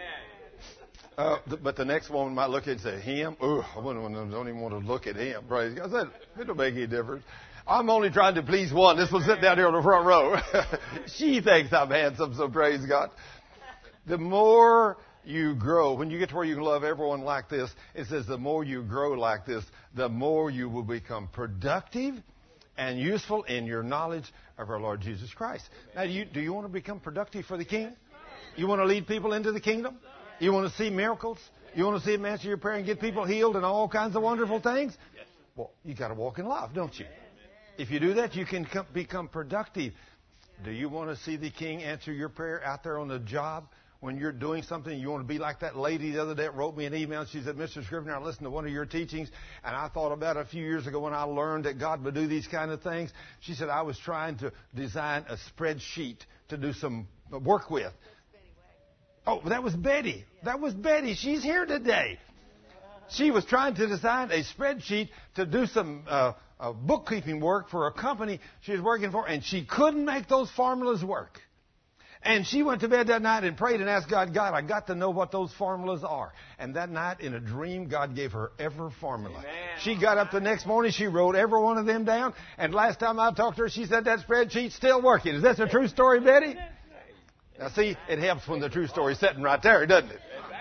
But the next woman might look at it and say, him? Oh, I don't even want to look at him. Praise God. I said, it don't make any difference. I'm only trying to please one. This one sitting down here on the front row. She thinks I'm handsome, so praise God. The more you grow, when you get to where you can love everyone like this, it says the more you grow like this, the more you will become productive and useful in your knowledge of our Lord Jesus Christ. Now, do you want to become productive for the King? You want to lead people into the kingdom? You want to see miracles? You want to see Him answer your prayer and get people healed and all kinds of wonderful things? Well, you got to walk in love, don't you? If you do that, you can become productive. Do you want to see the King answer your prayer out there on the job? When you're doing something, you want to be like that lady the other day that wrote me an email. She said, Mr. Scrivener, I listened to one of your teachings, and I thought about a few years ago when I learned that God would do these kind of things. She said, I was trying to design a spreadsheet to do some work with. Oh, that was Betty. That was Betty. She's here today. She was trying to design a spreadsheet to do some bookkeeping work for a company she was working for, and she couldn't make those formulas work. And she went to bed that night and prayed and asked God, I got to know what those formulas are. And that night, in a dream, God gave her every formula. Amen. She got up the next morning, she wrote every one of them down. And last time I talked to her, she said that spreadsheet's still working. Is this a true story, Betty? Now, see, it helps when the true story's sitting right there, doesn't it?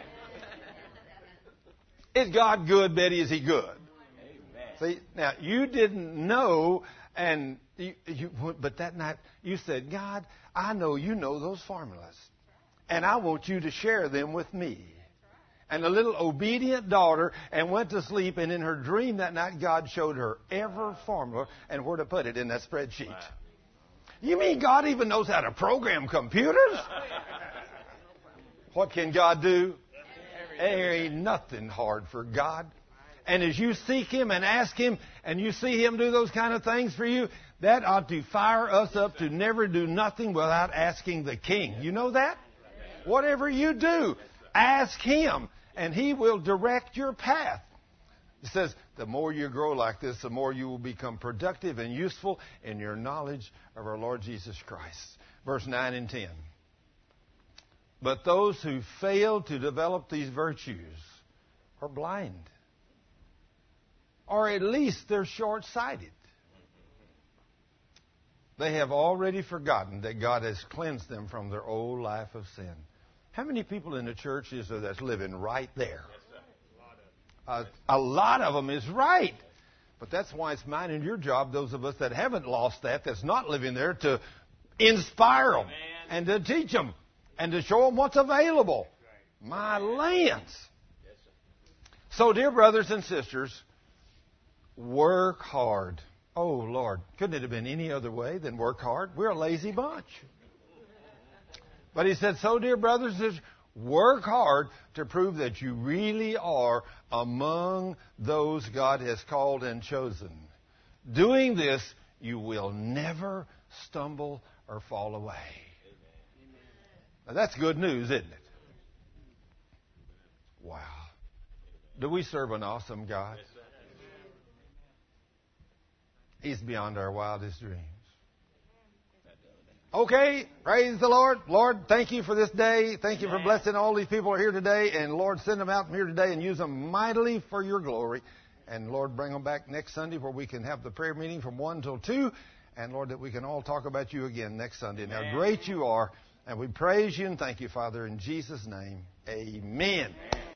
Is God good, Betty? Is He good? See, now, you didn't know, but that night you said, God, I know you know those formulas, and I want you to share them with me. And the little obedient daughter and went to sleep, and in her dream that night, God showed her every formula and where to put it in that spreadsheet. Wow. You mean God even knows how to program computers? What can God do? There ain't nothing hard for God. And as you seek Him and ask Him, and you see Him do those kind of things for you, that ought to fire us up to never do nothing without asking the King. You know that? Whatever you do, ask Him, and He will direct your path. It says, the more you grow like this, the more you will become productive and useful in your knowledge of our Lord Jesus Christ. Verse 9 and 10. But those who fail to develop these virtues are blind. Or at least they're short-sighted. They have already forgotten that God has cleansed them from their old life of sin. How many people in the church is there that's living right there? A lot of them is right. But that's why it's mine and your job, those of us that haven't lost that, that's not living there, to inspire them and to teach them and to show them what's available. My lands. So, dear brothers and sisters, work hard. Oh, Lord, couldn't it have been any other way than work hard? We're a lazy bunch. But he said, so, dear brothers and sisters, work hard to prove that you really are among those God has called and chosen. Doing this, you will never stumble or fall away. Now, that's good news, isn't it? Wow. Do we serve an awesome God? He's beyond our wildest dreams. Okay, praise the Lord. Lord, thank you for this day. Thank you for blessing all these people who are here today. And Lord, send them out from here today and use them mightily for your glory. And Lord, bring them back next Sunday where we can have the prayer meeting from 1 till 2. And Lord, that we can all talk about you again next Sunday and how great you are. And we praise you and thank you, Father, in Jesus' name. Amen.